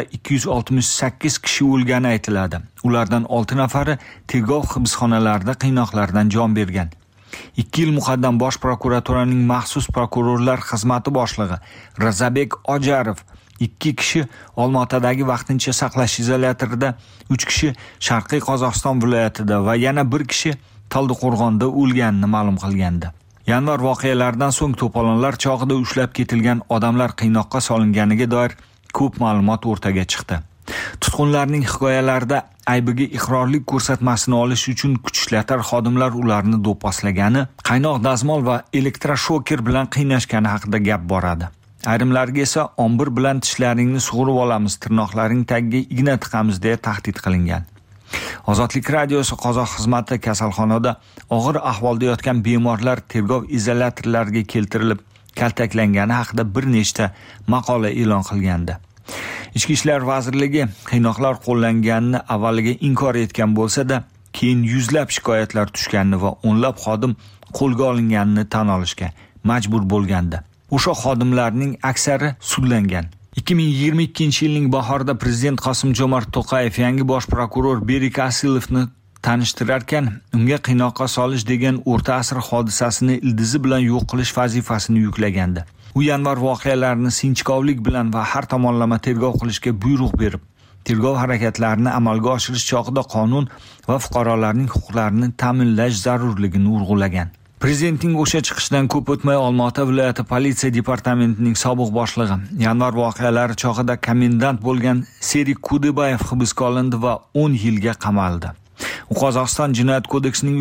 268 kishi o'lgani aytiladi. Ulardan 6 nafari tergov hibsxonalarida qiynoqlardan jon bergan. 2 yil muqaddam bosh prokuraturaning maxsus prokurorlar xizmati boshlig'i Razabek Ojarov 2 kishi Olma-otadagi vaqtincha saqlash izolyatorida, 3 kishi Sharqiy Qozog'iston viloyatida va yana 1 kishi Taldiqo'rg'onda o'lganini ma'lum qilgandi. Yanvar voqealaridan so'ng to'polonlar chog'ida ushlab ketilgan odamlar qiynoqqa solinganiga doir ko'p ma'lumot o'rtaga chiqdi. Tutqunlarning hikoyalarida aybiga iqrorlik ko'rsatmasini olish uchun kuch ishlatar xodimlar ularni do'pposlagani, qaynoq dazmol va elektroshoker bilan qiynashgani haqida gap boradi. Ayrimlarga esa ombir bilan tishlaringni sug'urib olamiz, tirnoqlaring tagiga igna tiqamiz deya tahdid qilingan. Ozodlik radiosi qozoq xizmati kasalxonada og'ir ahvolda yotgan bemorlar tergov izolyatorlariga keltirilib kaltaklangani haqida bir nechta maqola e'lon qilgandi. Ichki ishlar vazirligi qiynoqlar qo'llanganini avvaliga inkor etgan bo'lsa-da, keyin yuzlab shikoyatlar tushganini va o'nlab xodim qo'lga olinganini tan olishga majbur bo'lgandi. O'sha xodimlarning aksari sudlangan. 2022-yilning bahorida prezident Qosim-Jomart To'qayev yangi bosh prokuror Berik Asilovni tanishtirarkan, unga qiynoqqa solish degan o'rta asr hodisasini ildizi bilan yo'q qilish vazifasini yuklagandi. U yanvar voqealarini sinchkovlik bilan va har tomonlama tergov qilishga buyruq berib, tergov harakatlarini amalga oshirish chog'ida qonun va fuqarolarning huquqlarini ta'minlash zarurligini urg'ulagan. Prezidentning o'sha chiqishidan ko'p o'tmay Olma-ota viloyati politsiya departamentining sobiq boshlig'i yanvar voqealari chog'ida komendant bo'lgan Serik Kudebayev hibsga olindi va 10 yilga qamaldi. U Qozog'iston Jinoyat kodeksining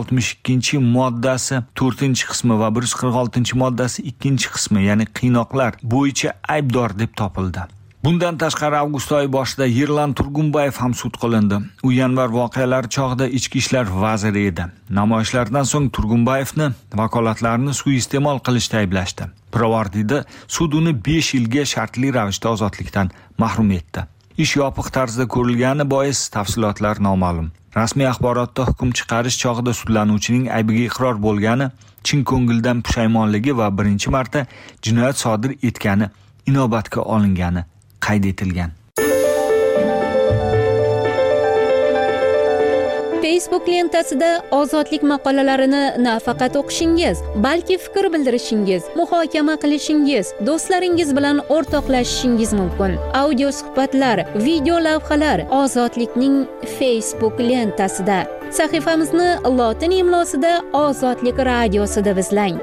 362-moddasi 4-qismi va 146-moddasi 2-qismi, ya'ni qiynoqlar bo'yicha aybdor deb topildi. Bundan tashqari avgust oyi boshida Yerlan Turgunbayev ham sud qilindi. U yanvar voqealari chog'ida ichki ishlar vaziri edi. Namoyishlardan so'ng Turgunbayevni vakolatlarini suiiste'mol qilishda ayblashdi. Pirovardida sud uni 5 yilga shartli ravishda ozodlikdan mahrum etdi. Ish yopiq tarzda ko'rilgani bois tafsilotlar noma'lum. Rasmiy axborotda hukm chiqarish chog'ida sudlanuvchining aybiga iqror bo'lgani, chin ko'ngildan pushaymonligi va birinchi marta jinoyat sodir etgani inobatga olingani qayd etilgan. Facebook lentasida ozodlik maqolalarini nafaqat o'qishingiz, balki fikr bildirishingiz, muhokama qilishingiz, do'stlaringiz bilan o'rtoqlashishingiz mumkin. Audio suhbatlar, video lavhalar Ozodlikning Facebook lentasida. Sahifamizni lotin imlosida Ozodlik radiosida izlang.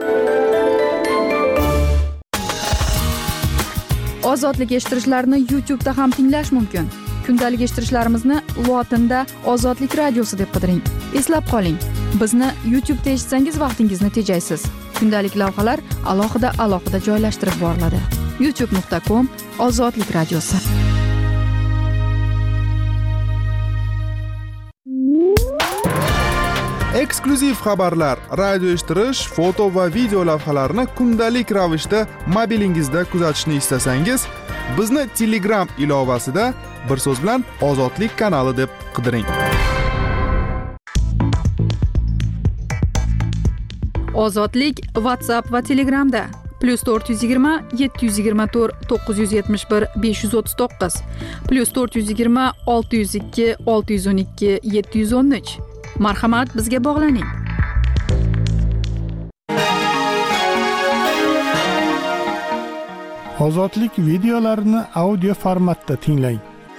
Ozodlik eshittirishlarni YouTube'da ham tinglash mumkin. Kundalik eshittirishlarimizni lotinda Ozodlik radiosi deb qidiring. Eslab qoling, bizni YouTube'da eshitsangiz vaqtingizni tejaysiz. Kundalik lavhalar alohida joylashtirib boriladi. youtube.com ozodlik radiosi. Eksklyuziv xabarlar, radio eshittirish, foto va video lavhalarni kundalik ravishda mobilingizda kuzatishni istasangiz, bizni Telegram ilovasida bir so'z bilan Ozodlik kanali deb qidiring. Ozodlik WhatsApp va Telegramda +420 724 971 539 +420 602 612 713. Marhamat, bizga bog'laning. Ozodlik videolarini audio formatda tinglang.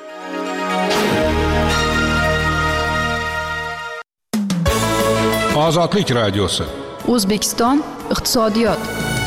Ozodlik radiosi. O'zbekiston iqtisodiyot.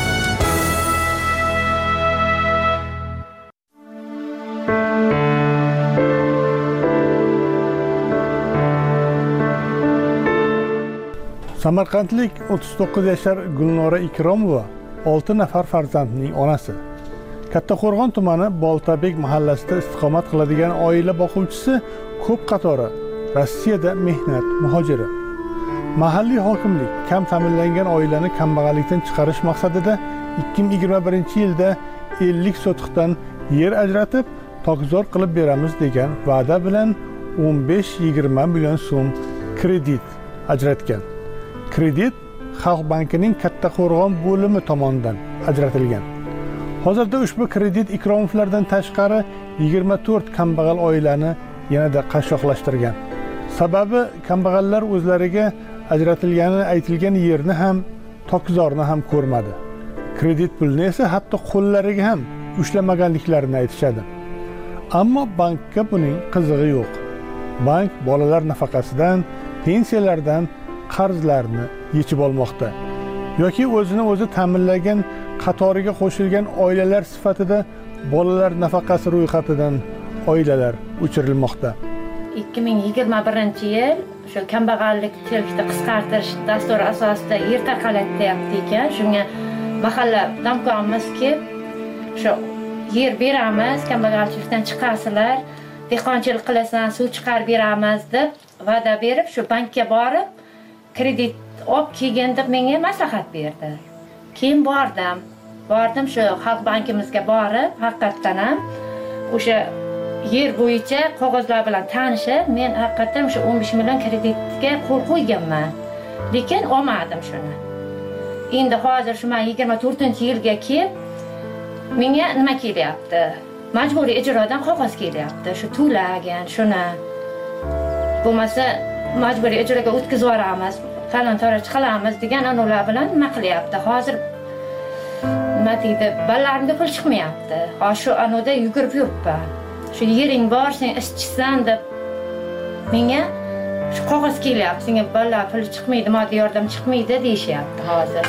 Samarqandlik 39 yashar Gulnora Ikromova 6 nafar farzandning onasi. Kattaqo'rg'on tumani Boltabek mahallasida istiqomat qiladigan oila boquvchisi ko'p qatori Rossiyada mehnat muhojiri. Mahalliy hokimlik kam ta'minlangan oilani kambag'allikdan chiqarish maqsadida 2021-yilda 50 sotixdan yer ajratib, tokzor qilib beramiz degan va'da bilan 15-20 million so'm kredit ajratgan. Kredit Xalq bankining Kattaqo'rg'on bo'limi tomonidan ajratilgan. Hozirda ushbu kredit Ikromovlardan tashqari 24 kambag'al oilani yanada qashshoqlashtirgan. Sababi kambag'allar o'zlariga ajratilgani aytilgan yerni ham, tokzorni ham ko'rmadi. Kredit pulni esa hatto qo'llariga ham ushlamaganliklarini aytishadi. Ammo bankka buning qizig'i yo'q. Bank bolalar nafaqasidan, pensiyalardan qarzlarni yechib olmoqda yoki o'zini o'zi ta'minlagan qatoriga qo'shilgan oilalar sifatida bolalar nafaqasi ro'yxatidan oilalar o'chirilmoqda. 2021-yil shu kambag'allik tezlikni qisqartirish dasturi asosida yer tarqatyapti ekan. Shunga mahalla damkormizki, shu yer beramiz, kambag'alchilikdan chiqasizlar, dehqonchilik qilasan, suv chiqarib beramiz deb va'da berib, shu bankka borib kredit olib kelgan deb menga maslahat berdi. Keyin bordim shu Xalq bankimizga borib, haqiqatan ham o'sha yer bo'yicha qog'ozlar bilan tanishib, men haqiqatan o'sha 15 million kreditga qo'l qo'yganman. Lekin olmadim shuni. Endi hozir shu men 24-yilga kelib, menga nima kelyapti? Majburiy ijrodan qog'oz kelyapti. Shu to'lagan, shuni bo'lmasa majburiy ijroga o'tkazib yuboramiz, talon-toroj qilamiz degan anolar bilan nima qilyapti. Hozir nima deydi, balarimga pul chiqmayapti. Hozir shu anoda yugurib yuribman. Shu yering bor, sen ishchisan deb menga shu qog'oz kelyapti. Senga balalar pul chiqmaydi, moddiy yordam chiqmaydi deyishyapti hozir.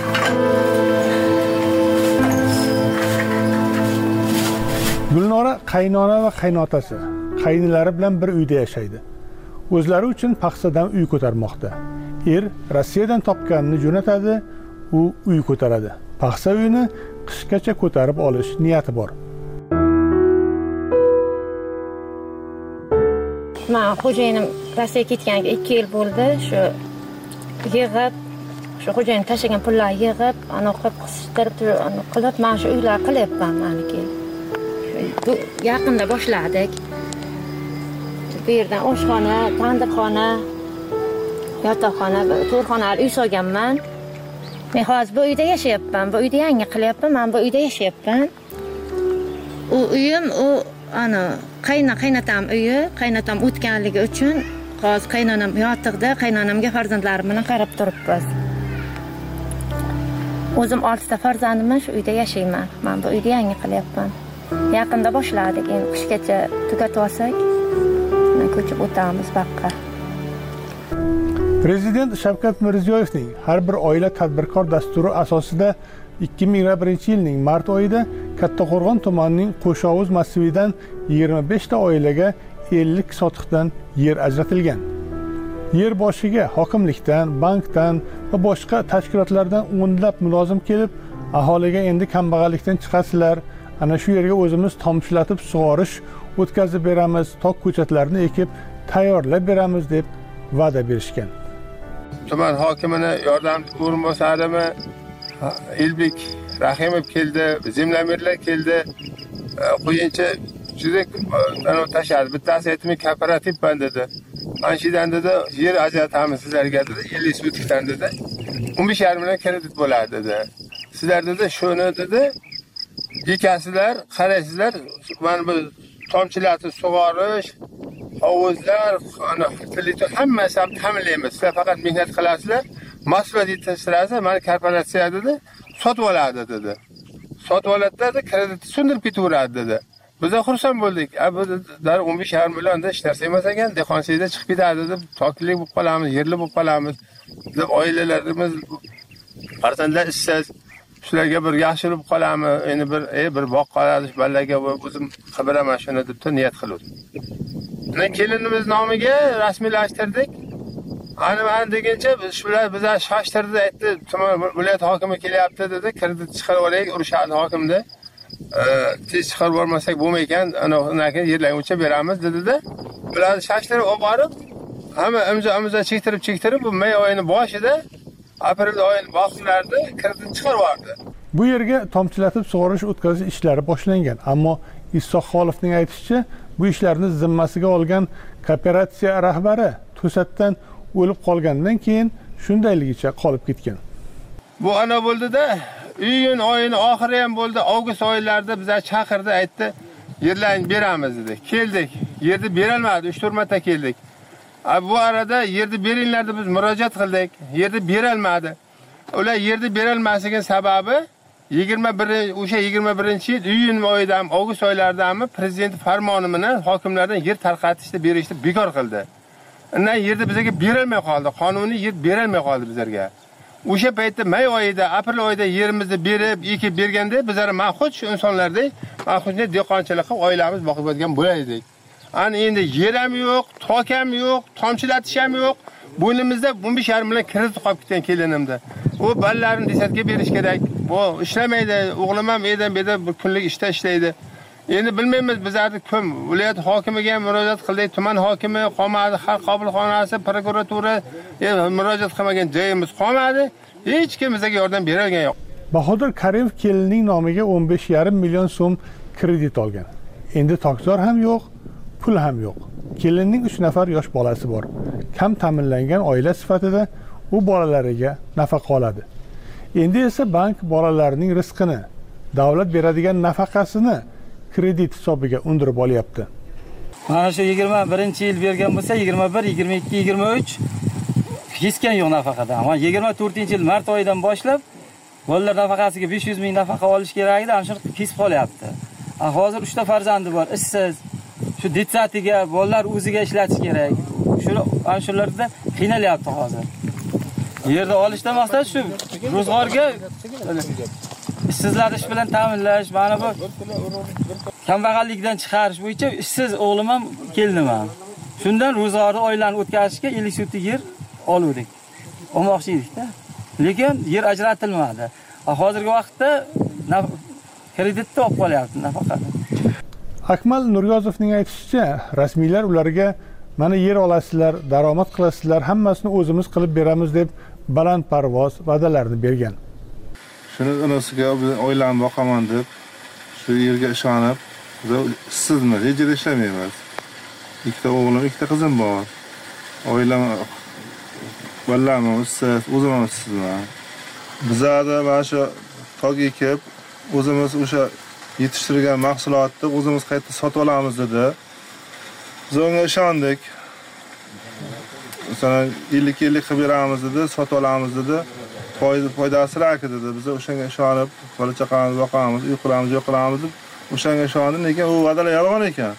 Gulnora qaynona va qaynotasi, qaynilari bilan bir uyda yashaydi. O'zlari uchun paxsadan uy ko'tarmoqda. Rossiyadan topganini jo'natadi, u uy ko'taradi. Paxsa uyini qishgacha ko'tarib olish niyati bor. Men xo'jayinim Rossiyaga ketganiga 2 yil bo'ldi. Shu yig'ib, shu xo'jayinim tashlagan pullarni yig'ib, qilib qisishtirib, qilib, men shu uylar qilyapman meniki. Yaqinda boshladik. Bu yerdan oshxona, tandirxona, yotoqxona, to'rxonali uy solganman. Men hozir bu uyda yashayapman. Bu uyda yangi qilyapman. Men bu uyda yashayapman. U uyim, qaynotam uyi, qaynotam o'tganligi uchun hozir qaynonam yotiqda, qaynonamga farzandlarim bilan qarab turibmiz. O'zim 6 ta farzandimman, shu uyda yashayman. Men bu uyda yangi qilyapman. Yaqinda boshladik, endi qishgacha tugatib olsak, ko'chib o'tamiz boqqa. Prezident Shavkat Mirziyoyevning har bir oila tadbirkor dasturi asosida 2021-yilning mart oyida Kattaqo'rg'on tumanining Qo'shovuz massividan 25 ta oilaga 50 sotixdan yer ajratilgan. Yer boshiga hokimlikdan, bankdan va boshqa tashkilotlardan o'nlab mulozim kelib, aholiga endi kambag'allikdan chiqasizlar, ana shu yerga o'zimiz tomchilatib sug'orish o'tkazib beramiz, tok ko'chatlarni ekib tayyorlab beramiz deb va'da berishgan. Tuman hokimini yordamchi o'rinbosarimi Elbek Rahimov keldi, Zemlamirlar keldi. Qo'yincha juda tashladi. Bittasi aytdi, kooperativman dedi. Anshidan dedi, yer ajratamiz sizlarga dedi, 50 sotikdan dedi. 15,5 million kredit bo'ladi dedi. Sizlar dedi, shuni dedi, ekasizlar, qaraysizlar, mana bu tomchilatni sug'orish, hovuzlar, hammasini ta'minlaymiz. Sizlar faqat mehnat qilasizlar, mahsulot yetishtirasiz, mana korporatsiya dedi, sotib oladi dedi. Sotib oladi, kreditni sundirib ketaveradi dedi. Biz xursand bo'ldik. Bu 15,5 millionda ishlarsa emas ekan, dehqonchilikda chiqib ketadi deb, toklik bo'lib qolamiz, yerli bo'lib qolamiz deb oilalarimiz farzandlar ishsiz, shularga bir yaxshi bo'lib qolamiz. Endi bir boq qoladi, balaga o'zim xabaraman shuni deb niyat qildim. Kelinimiz nomiga rasmiylashtirdik. Ana degancha shular bizlar shoshtirdi, aytdi, tuman viloyat hokimi kelyapti dedi, kredit chiqarib olaylik, urushadi hokimda. Tez chiqarib bormasak bo'lmaydi, ana keyin yerlarni o'lchab beramiz dedi-da. Bularni shoshtirib olib borib, hamma imzo chektirib bu may oyining boshida, aprel oyining boshlarida kredit chiqarib yubordi. Bu yerga tomchilatib sug'orish o'tkazish ishlari boshlangan, ammo Isoq Xolovning aytishicha, bu ishlarni zimmasiga olgan kooperatsiya rahbari to'satdan o'lib qolgandan keyin shundayligicha qolib ketgan. Bu ana bo'ldi-da, iyun oyining oxiri ham bo'ldi, avgust oylarida bizlar chaqirdi, aytdi, yerlarni beramiz dedi. Keldik, yerni berolmadi, 3-4 marta keldik. Bu arada yerni beringlar deb biz murojaat qildik, yerni berolmadi. Ular yerni berolmasligining sababi 21-yil iyun oyidan, avgust oylarida prezident farmoni bilan hokimlardan yer tarqatishni berishni bekor qildi. Undan yerni bizga berilmay qoldi, qonuniy yer berilmay qoldi bizlarga. O'sha paytda may oyida, aprel oyida yerimizni berib, ekib berganda bizlar maxsus insonlardek, maxsus dehqonchilik qilib oilamiz boqib o'tgan bo'laydik. Ana endi yer ham yo'q, tok ham yo'q, tomchilatish ham yo'q. Bo'ynimizda 15,5 million kredit qolib ketgan kelinimda. U balalarni desatga berish kerak. Bu ishlamaydi, o'g'lim ham edim bir kunlik ishlaydi. Endi bilmaymiz, bizlarni kim viloyat hokimiga ham murojaat qildik, tuman hokimi qolmadi, xalq qabulxonasi, prokuratura murojaat qilmagan joyimiz qolmadi. Hech kim bizga yordam bermagan yo'q. Bahodir Karimov kelinining nomiga 15,5 million so'm kredit olgan. Endi tokzor ham yo'q, pul ham yo'q. Kelinning 3 nafar yosh bolasi bor. Kam ta'minlangan oila sifatida u bolalariga nafaqa oladi. Endi esa bank bolalarining rizqini, davlat beradigan nafaqasini kredit hisobiga undirib olyapti. Mana shu 21-yil bergan bo'lsa, 21, 22, 23 kesgan yo'q nafaqada. Ama 24-yil mart oyidan boshlab bolalar nafaqasiga 500 ming nafaqa olish kerak edi, ana shuni kesib qolyapti. Hozir 3 ta farzandi bor, ishsiz. Shu detsatiga bolalar o'ziga ishlatish kerak. Ana shularda qiynalyapti hozir. Yerda olishdan maqsad shu, ro'zg'orga ishsizlar ish bilan ta'minlash, mana bu kambag'allikdan chiqarish bo'yicha ishsiz o'g'lim ham keldim ham. Shundan ro'zg'orni oylani o'tkazishga 50 sotik yer oluvdik. Olmoqchi edik-da. Lekin yer ajratilmadi. Hozirgi vaqtda kreditni olib qolyapti nafaqani. Akmal Nuryozovning aytishicha, rasmiylar ularga mana yer olasizlar, daromad qilasizlar, hammasini o'zimiz qilib beramiz deb balandparvoz va'dalarni bergan. Shuni onasiga oilani boqaman deb shu yerga ishonib, ishsizmiz, hech yerda ishlamaymiz. 2 ta o'g'lim, 2 ta qizim bor. Oilam balalarım ishsiz, o'zim ham ishsizman. Bizlarda mana shu tok ekib, o'zimiz o'sha yetishtirgan mahsulotni o'zimiz qayta sotib olamiz dedi. Biz unga ishondik. Masalan, 50 qilib beramiz dedi, sotib olamiz dedi. Foydasi raki dedi. Biz o'shanga ishonib, bola chaqamiz boqamiz, uy quramiz, yo'q qilamiz deb o'shanga ishondik, lekin u va'dalar yolg'on ekan.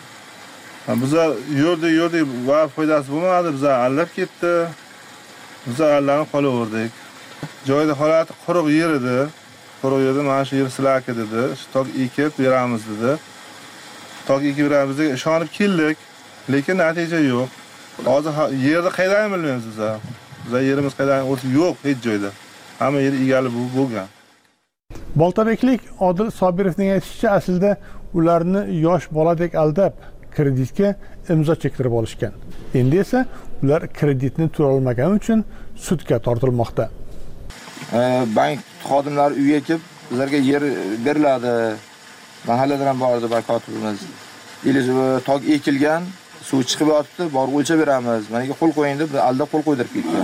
Biz yurdik, va foydasi bo'lmadi, biz allab ketdi. Biz allanib qolaverdik. Joyda holati quruq yer edi. Quruq yerda mana shu yer silaki dedi. Tok ekib beramiz dedi. Tok ekib beramiz bizga ishonib keldik, lekin natija yo'q. Hozir yerni qaydan bilmaymiz biz. Biz yerimiz qaydan yo'q hech joyda. Hamma yer egali bo'lgan. Boltabeklik Odil Sobirovning aytishicha, aslida ularni yosh boladek aldab kreditga imzo chektirib olishgan. Endi esa ular kreditni to'lay olmagani uchun sudga tortilmoqda. Bank xodimlari uyga kelib, bizlarga yer beriladi. Mahalladan bordi kotibimiz. Tog ekilgan, suv chiqib yotibdi, borib o'lchab beramiz. Managa qo'l qo'ying deb aldab qo'l qo'ydirib ketgan.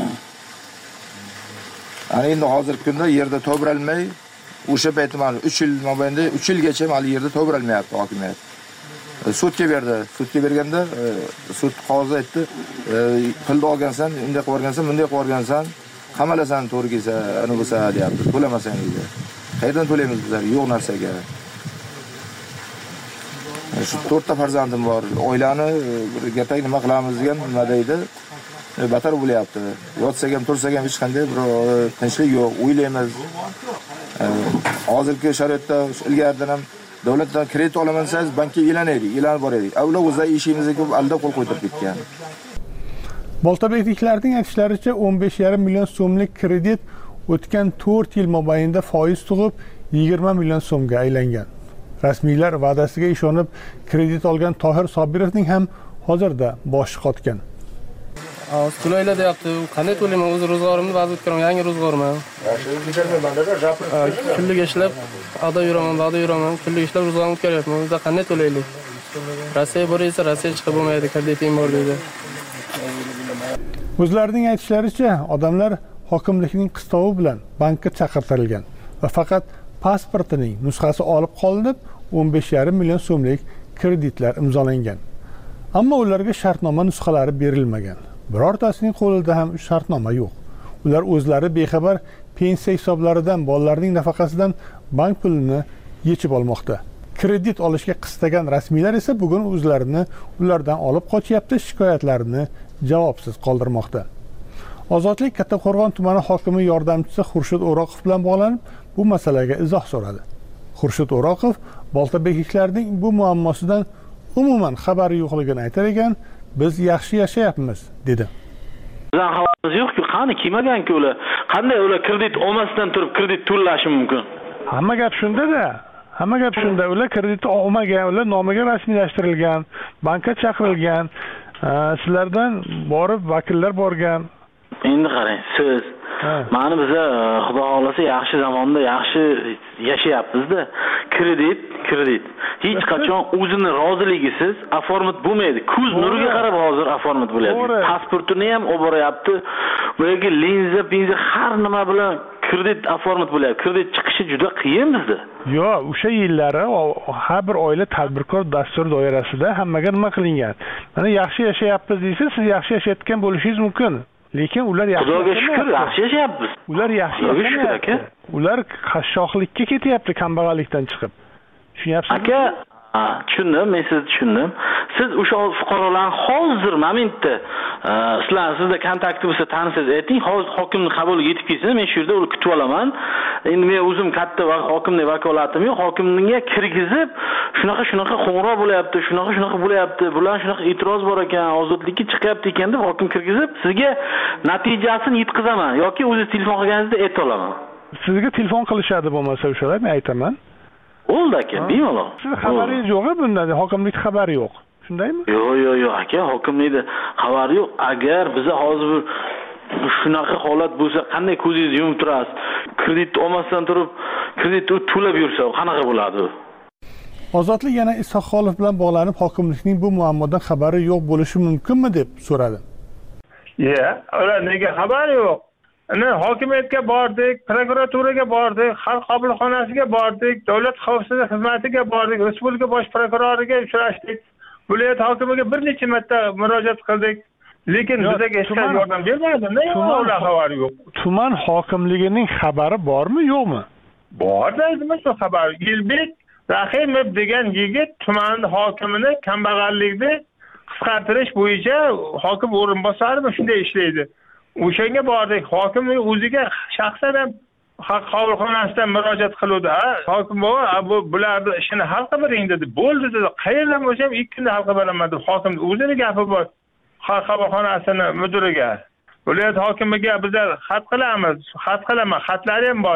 Ana endi hozirgi kunda yerda to'bralmay, o'sha paytda mana 3 yil mobaynida 3 yilgacha mana yerda to'bralmayapti hokimiyat. Sudga berdi. Sudga berganda sud qozi aytdi, pulni olgansan, unday qilib o'rgansan, bunday qilib o'rgansan, qamalasan to'g'ri kelsa, ana bo'lsa deyapti. To'lamasang deydi. Qayerdan to'laymiz bizlar? Yo'q narsaga. Shu 4 ta farzandim bor. Oilani bir gapak nima qilamiz degan nima deydi? Batar bo'lyapti. Yotsak ham, tursak ham hech qanday bir tinchlik yo'q. O'ylaymiz. Hozirgi sharoitda ilgaridan ham davlatdan kredit olaman desangiz, bankka elanaylik, elanib boraylik. Avvalo o'zlar ishimizga ko'p aldab qo'l qo'ydirib ketgan. Boltabekliklarning aytishlaricha 15,5 million so'mlik kredit o'tgan 4 yil mobaynida foiz tug'ib 20 million so'mga aylangan. Rasmiylar va'dasiga ishonib kredit olgan Tohir Sobirovning ham hozirda boshi qotgan. To'laylar deyapti. Qanday to'layman? O'z ro'zg'orimni ba'zi o'tkiraman, yangi ro'zg'orman. Kunlik ishlab, ada yuraman, kunlik ishlab ro'zg'orimni o'tkaryapman. O'zda qanday to'laylik? Rossiya bor esa Rossiya chiqib bo'lmaydi, kreditim bor deydi. O'zlarining aytishlaricha, odamlar hokimlikning qistovi bilan bankka chaqirtirilgan va faqat pasportining nusxasi olib qolinib, 15,5 million so'mlik kreditlar imzolangan. Ammo ularga shartnoma nusxalari berilmagan. Birortasining qo'lida ham shartnoma yo'q. Ular o'zlari bexabar pensiya hisoblaridan, bolalarning nafaqasidan bank pulini yechib olmoqda. Kredit olishga qistagan rasmiylar esa bugun o'zlarini ulardan olib qochyapti, shikoyatlarini javobsiz qoldirmoqda. Ozodlik Kattaqo'rg'on tumani hokimi yordamchisi Xurshid O'roqov bilan bog'lanib, bu masalaga izoh so'radi. Xurshid O'roqov boltabekliklarning bu muammosidan umuman xabari yo'qligini aytar ekan, biz yaxshi yashayapmiz dedi. Bizdan xabarimiz yo'q-ku, qani kelmagan-ku ular. Qanday ular kredit olmasdan turib kredit to'lashi mumkin? Hamma gap shunda-da. Hamma gap shunda. Ular kreditni olmagan, ular nomiga rasmiylashtirilgan, bankka chaqirilgan. Sizlardan borib vakillar borgan. Endi qarang, siz mana biza xudo xolasa yaxshi zamonda yaxshi yashayapmiz-da. Kredit hech qachon o'zini roziligisiz oformit bo'lmaydi. Ko'z nuriga qarab hozir oformit bo'ladi. Pasportini ham olib boryapti. Bu yerga linza har nima bilan kredit oformit bo'ladi. Kredit chiqishi juda qiyin bizda. Yo'q, o'sha yillari har bir oila tadbirkor dastur doirasida hammaga nima qilingan. Mana yaxshi yashayapmiz deysiz, siz yaxshi yashayotgan bo'lishingiz mumkin. Lekin ular yaxshi Xudoga shukr, yaxshi yashayapmiz. Ular yaxshi yashayapti. Ular qashshoqlikka ketyapti kambag'allikdan chiqib. Tushunyapsizmi? Aka, tushundim, men sizni tushundim. Siz o'sha fuqarolarni hozir momentda sizda kontakti bo'lsa tanisiz ayting, hozir hokimning qabuliga yetib kelsin, men shu yerda uni kutib olaman. Endi men o'zim katta hokimning vakolatim yo'q, hokimga kirgizib, shunaqa qo'ng'iroq bo'layapti, shunaqa bo'layapti, bular shunaqa e'tiroz bor ekan, ozodlikka chiqyapti ekan deb hokim kirgizib, sizga natijasini yetkazaman yoki o'zingiz telefon qilganingizda ayta olaman. Sizga telefon qilishadi bo'lmasa o'shalar, men aytaman. Bo'ldi aka, bemalol. Siz xabaringiz yo'q bundan, hokimlik xabari yo'q. Shundaymi? Yo'q aka, hokimlikda xabari yo'q. Agar biz hozir shunaqa holat bo'lsa, qanday ko'zingizni yumib turasiz? Kredit olmasdan turib, kreditni to'lab yursa, qanaqa bo'ladi? Ozodlik yana Isoqxonov bilan bog'lanib, hokimlikning bu muammodan xabari yo'q bo'lishi mumkinmi deb so'radi. Ular nega xabari yo'q? Hokimiyatga bordik, prokuraturaga bordik, xalq qabulxonasiga bordik, davlat xavfsizlik xizmatiga bordik, respublika bosh prokuroriga uchrashdik, viloyat hokimiga bir necha marta murojaat qildik. Lekin bizga hech qanday yordam bermadi. Nega ular xabari yo'q? Tuman hokimligining xabari bormi, yo'qmi? Bor deydimi shu xabar? Yilbek Rahimov degan yigit tuman hokimini kambag'allikni qisqartirish bo'yicha hokim o'rinbosari shunday ishlaydi. O'shanga bordik, hokimning o'ziga shaxsan ham xalq qabulxonasidan murojaat qiluvdi. Hokim bularni ishini hal qilib bering dedi. Bo'ldi dedi. Qayerdan bo'lsa ham 2 kunda hal qilib beraman deb hokim o'zini gapi bor. Xalq qabulxonasini mudiriga, viloyat hokimiga bizlar xat qilamiz, xatlari ham bor.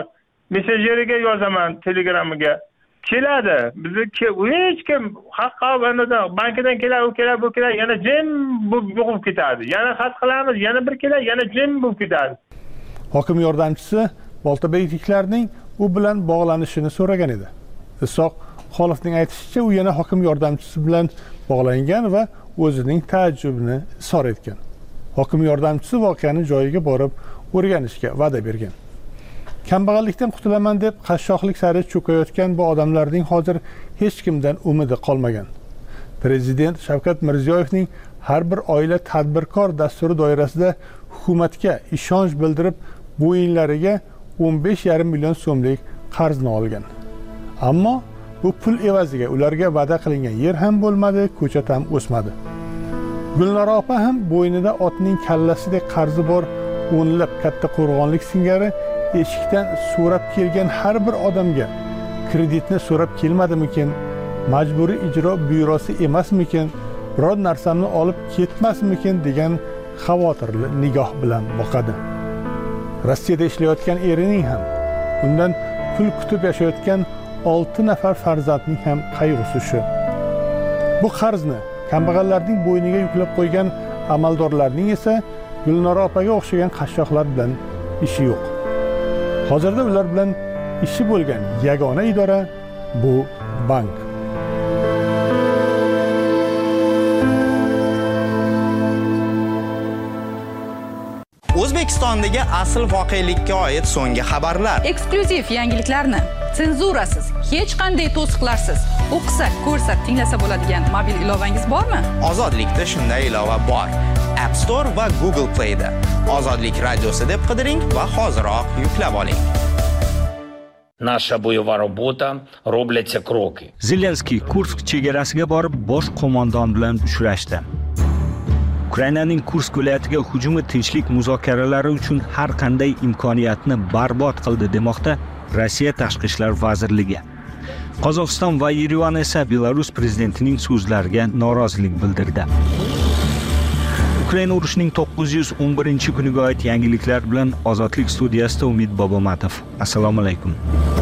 Messenjeriga yozaman, Telegramga. Keladi. Bizniki hech kim haqqo bankidan keladi, u keladi, bu keladi, yana jim bo'lib ketadi. Yana xat qilamiz, yana bir keladi, yana jim bo'lib ketadi. Hokim yordamchisi Boltabekliklarning u bilan bog'lanishini so'ragan edi. Isoq Xolovning aytishicha, u yana hokim yordamchisi bilan bog'langan va o'zining ta'ajjubini izhor etgan. Hokim yordamchisi voqeani joyiga borib o'rganishga va'da bergan. Kambag'allikdan qutulaman deb qashshoqlik sari cho'kayotgan bu odamlarning hozir hech kimdan umidi qolmagan. Prezident Shavkat Mirziyoyevning har bir oila tadbirkor dasturi doirasida hukumatga ishonch bildirib, bo'yinlariga 15,5 million so'mlik qarzni olgan. Ammo bu pul evaziga ularga va'da qilingan yer ham bo'lmadi, ko'chat ham o'smadi. Gulnora opa ham bo'ynida otning kallasidek qarzi bor o'nlab katta qo'rg'onlik singari eshikdan so'rab kelgan har bir odamga kreditni so'rab kelmadimikin, majburiy ijro byurosi emasmikin, biror narsamni olib ketmasmikin degan xavotirli nigoh bilan boqadi. Rossiyada ishlayotgan erining ham, undan pul kutib yashayotgan 6 nafar farzandning ham qayg'usi shu. Bu qarzni kambag'allarning bo'yniga yuklab qo'ygan amaldorlarning esa Gulnora opaga o'xshagan qashshoqlar bilan ishi yo'q. Hozirda ular bilan ishi bo'lgan yagona idora bu bank. O'zbekistondagi asl voqelikka oid so'nggi xabarlar. Eksklyuziv yangiliklarni senzurasiz, hech qanday to'siqlarsiz o'qisa, ko'rsa, tinglasa bo'ladigan mobil ilovangiz bormi? Ozodlikda shunday ilova bor. App Store va Google Play da. Ozodlik radiosi deb qidiring va hoziroq yuklab oling. Наша боевая работа робляться кроки. Zelenskiy Kursk chegarasiga borib bosh qo'mondon bilan uchrashdi. Ukrainaning Kursk viloyatiga hujumi tinchlik muzokaralari uchun har qanday imkoniyatni barbod qildi demoqda Rossiya Tashqi ishlar vazirligi. Qozog'iston va Yerevan esa Belarus prezidentining so'zlariga norozilik bildirdi. Ukraina urushining 911-kuniga oid yangiliklar bilan Ozodlik studiyasida Umid Bobomatov. Assalomu alaykum.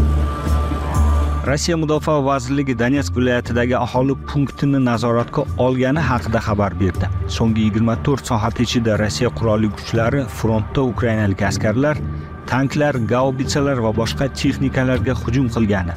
Rossiya Mudofaa vazirligi Donetsk viloyatidagi aholi punktini nazoratga olgani haqida xabar berdi. So'nggi 24 soat ichida Rossiya qurolli kuchlari frontda ukrainalik askarlar, tanklar, gaubitsalar va boshqa texnikalarga hujum qilgani.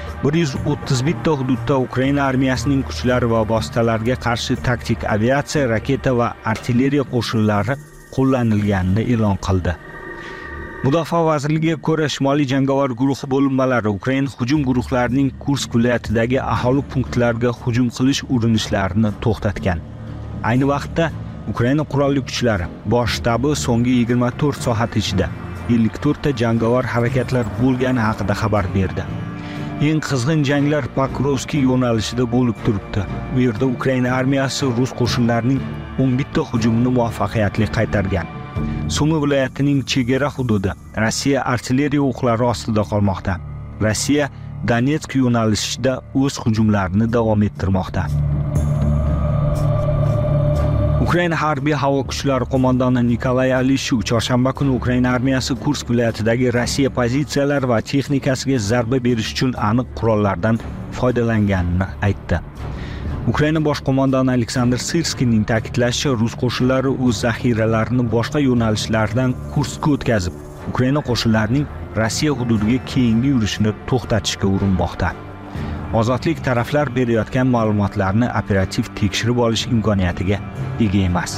131 hududda Ukraina armiyasining kuchlari va vositalariga qarshi taktik aviatsiya, raketa va artilleriya qo'shinlari qo'llanilganini e'lon qildi. Mudofaa vazirligiga ko'ra, Shimoliy jangovar guruh bo'linmalari Ukraina hujum guruhlarining Kursk viloyatidagi aholi punktlariga hujum qilish urinishlarini to'xtatgan. Ayni vaqtda Ukraina qurolli kuchlari bosh shtabi so'nggi 24 soat ichida 54 ta jangovar harakatlar bo'lgani haqida xabar berdi. Eng qizg'in janglar Pokrovskiy yo'nalishida bo'lib turibdi. Bu yerda Ukraina armiyasi rus qo'shinlarining 11 ta hujumini muvaffaqiyatli qaytargan. Sumi viloyatining chegara hududi Rossiya artilleriya o'qlari ostida qolmoqda. Rossiya Donetsk yo'nalishida o'z hujumlarini davom ettirmoqda. Ukraina harbiy havo kuchlari qo'mondoni Nikolay Alishuv chorshanba kuni Ukraina armiyasi Kursk viloyatidagi Rossiya pozitsiyalari va texnikasiga zarba berish uchun aniq qurollardan foydalanganini aytdi. Ukraina bosh qo'mondoni Aleksandr Sirskiyning ta'kidlashicha, rus qo'shinlari o'z zaxiralarini boshqa yo'nalishlardan Kurskka o'tkazib, Ukraina qo'shinlarining Rossiya hududiga keyingi yurishini to'xtatishga urinmoqda. Ozodlik taraflar berayotgan ma'lumotlarni operativ tekshirib olish imkoniyatiga ega emas.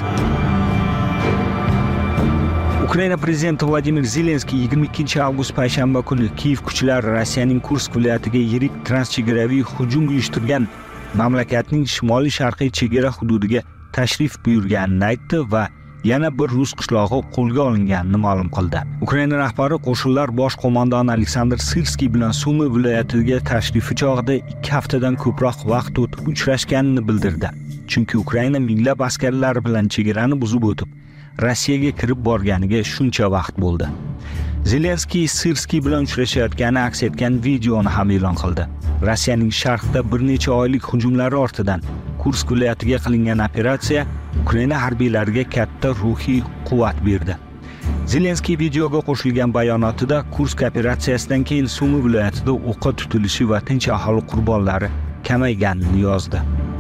Ukraina prezidenti Vladimir Zelenskiy 22 avgust payshanba kuni Kiyev kuchlari Rossiyaning Kursk viloyatiga yirik transchegaraviy hujum uyushtirgan mamlakatning shimoliy-sharqiy chegara hududiga tashrif buyurganini aytdi va yana bir rus qishlog'i qo'lga olinganini ma'lum qildi. Ukraina rahbari qo'shinlar bosh qo'mondoni Aleksandr Sirskiy bilan Sumi viloyatiga tashrifi chog'ida 2 haftadan ko'proq vaqt o'tib uchrashganini bildirdi. Chunki Ukraina minglab askarlar bilan chegarani buzib o'tib, Rossiyaga kirib borganiga shuncha vaqt bo'ldi. Zelenskiy Sirskiy bilan uchrashayotgani aks etgan videoni ham e'lon qildi. Rossiyaning sharqda bir necha oylik hujumlari ortidan Kursk viloyatiga qilingan operatsiya Ukraina harbiylariga katta ruhiy quvvat berdi. Zelenskiy videoga qo'shilgan bayonotida Kursk operatsiyasidan keyin Sumi viloyatida o'qqa tutilishi va tinch aholi qurbonlari kamayganini yozdi.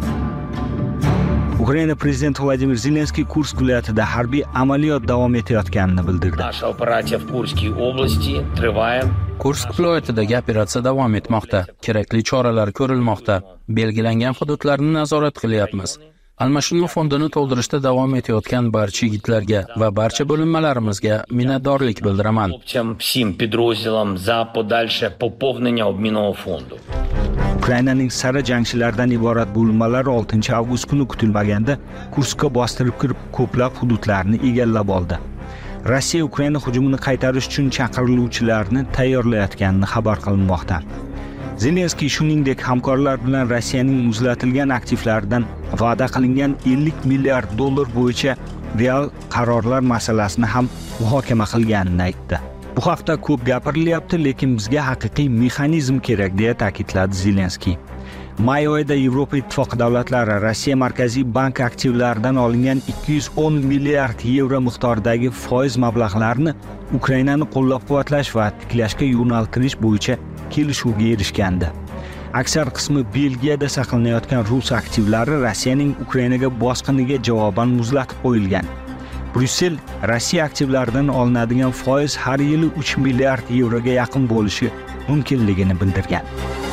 Ukraina prezidenti Vladimir Zelenskiy Kursk viloyatida harbiy amaliyot davom etayotganini bildirdi. Naša operatsiya v Kurskiy oblasti trivaya. Kursk viloyatidagi operatsiya davom etmoqda. Kerakli choralar ko'rilmoqda. Belgilangan hududlarni nazorat qilyapmiz. Almashinuv fondini to'ldirishda davom etayotgan barcha yigitlarga va barcha bo'linmalarimizga minnatdorlik bildiraman. Всім підрозділам за подальше поповнення обмінного фонду. Ukrainaning sara jangchilardan iborat bo'linmalari 6 avgust kuni kutilmaganda Kurskka bostirib kirib, ko'plab hududlarni egallab oldi. Rossiya Ukraina hujumini qaytarish uchun chaqiriluvchilarni tayyorlayotganini xabar qilinmoqda. Zelenskiy shuningdek hamkorlar bilan Rossiyaning muzlatilgan aktivlaridan va'da qilingan 50 milliard dollar bo'yicha real qarorlar masalasini ham muhokama qilganini aytdi. Bu haqda ko'p gapirilyapti, lekin bizga haqiqiy mexanizm kerak deya ta'kidladi Zelenskiy. May oyida Yevropa Ittifoqi davlatlari Rossiya Markaziy bank aktivlaridan olingan 210 milliard yevro miqdoridagi foiz mablag'larini Ukrainani qo'llab-quvvatlash va tiklashga yo'naltirish bo'yicha kelishuvga erishgandi. Aksar qismi Belgiyada saqlanayotgan rus aktivlari Rossiyaning Ukrainaga bosqiniga javoban muzlatib qo'yilgan. Bryussel Rossiya aktivlaridan olinadigan foiz har yili 3 milliard yevroga yaqin bo'lishi mumkinligini bildirgan.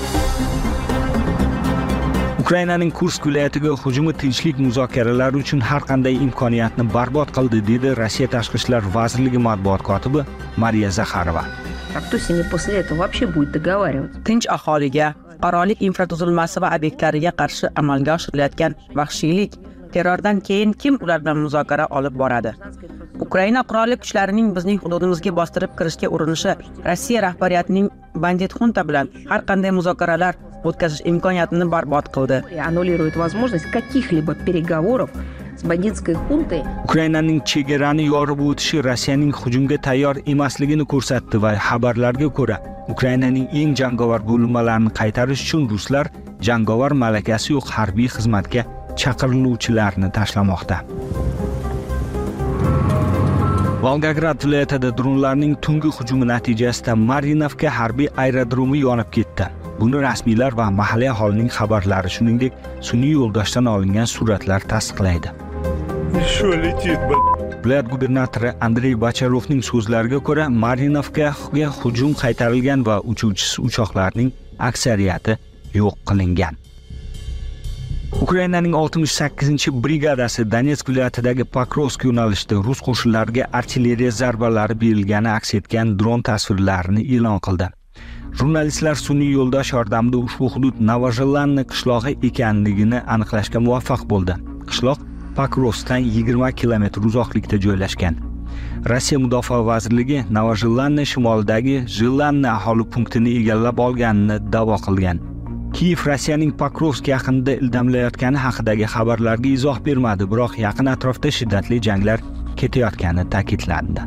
Ukrainaning Kursk viloyatiga hujumi tinchlik muzokaralari uchun har qanday imkoniyatni barbod qildi, dedi Rossiya Tashqi ishlar vazirligi matbuot kotibi Mariya Zakharova. Tinch aholiga, fuqarolik infratuzilmasi va obyektlariga qarshi amalga oshirilayotgan vahshiylik, terrordan keyin kim ular bilan muzokara olib boradi? Ukraina qurolli kuchlarining bizning hududimizga bostirib kirishga urinishi Rossiya rahbariyatining bandit xunta bilan har qanday muzokaralar o'tkazish imkoniyatini barbod qildi. Ukrainaning chegarani yorib o'tishi Rossiyaning hujumga tayyor emasligini ko'rsatdi va xabarlarga ko'ra, Ukrainaning eng jangovar bo'linmalarini qaytarish uchun ruslar jangovar malakasi yo'q harbiy xizmatga chaqiriluvchilarni tashlamoqda. Volgograd viloyatida dronlarning tungi hujumi natijasida Marinovka harbiy aerodromi yonib ketdi. Buni rasmiylar va mahalliy aholining xabarlari, shuningdek, sun'iy yo'ldoshdan olingan suratlar tasdiqlaydi. Viloyat gubernatori Andrey Bacharovning so'zlariga ko'ra, Marinovkaga hujum qaytarilgan va uchuvchisi uchoqlarning aksariyati yo'q qilingan. Ukrainaning 68-brigadasi Donetsk viloyatidagi Pokrovsk yo'nalishida rus qo'shinlariga artilleriya zarbalari berilgani aks etgan dron tasvirlarini e'lon qildi. Jurnalistlar sun'iy yo'ldosh yordamida ushbu hudud Novozhelanniy qishlog'i ekanligini aniqlashga muvaffaq bo'ldi. Qishloq Pokrovskdan 20 kilometr uzoqlikda joylashgan. Rossiya Mudofaa vazirligi Novozhelanniy shimolidagi Zhelanniy aholi punktini egallab olganini da'vo qilgan. Kiyev Rossiyaning Pokrovsk yaqinida ildamlayotgani haqidagi xabarlarga izoh bermadi, biroq yaqin atrofda shiddatli janglar ketayotgani ta'kidlandi.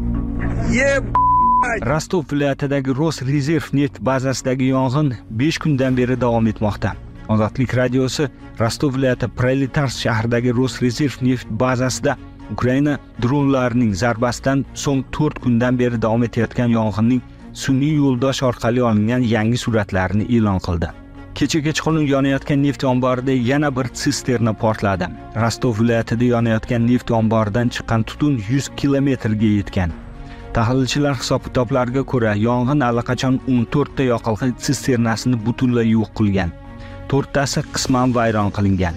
Rostov viloyatidagi Rosrezerv neft bazasidagi yong'in 5 kundan beri davom etmoqda. Ozodlik radiosi Rostov viloyati Proletarsk shahridagi Rosrezerv neft bazasida Ukraina dronlarining zarbasidan so'ng 4 kundan beri davom etayotgan yong'inning sun'iy yo'ldosh orqali olingan yangi suratlarini e'lon qildi. Kecha kechqurun yonayotgan neft omborida yana bir sisterna portladi. Rostov viloyatida yonayotgan neft omboridan chiqqan tutun 100 kilometrga yetgan. Tahlilchilar hisob-kitoblariga ko'ra, yong'in allaqachon 14 ta yoqilg'i sisternasini butunlay yo'q qilgan. 4 tasi qisman vayron qilingan.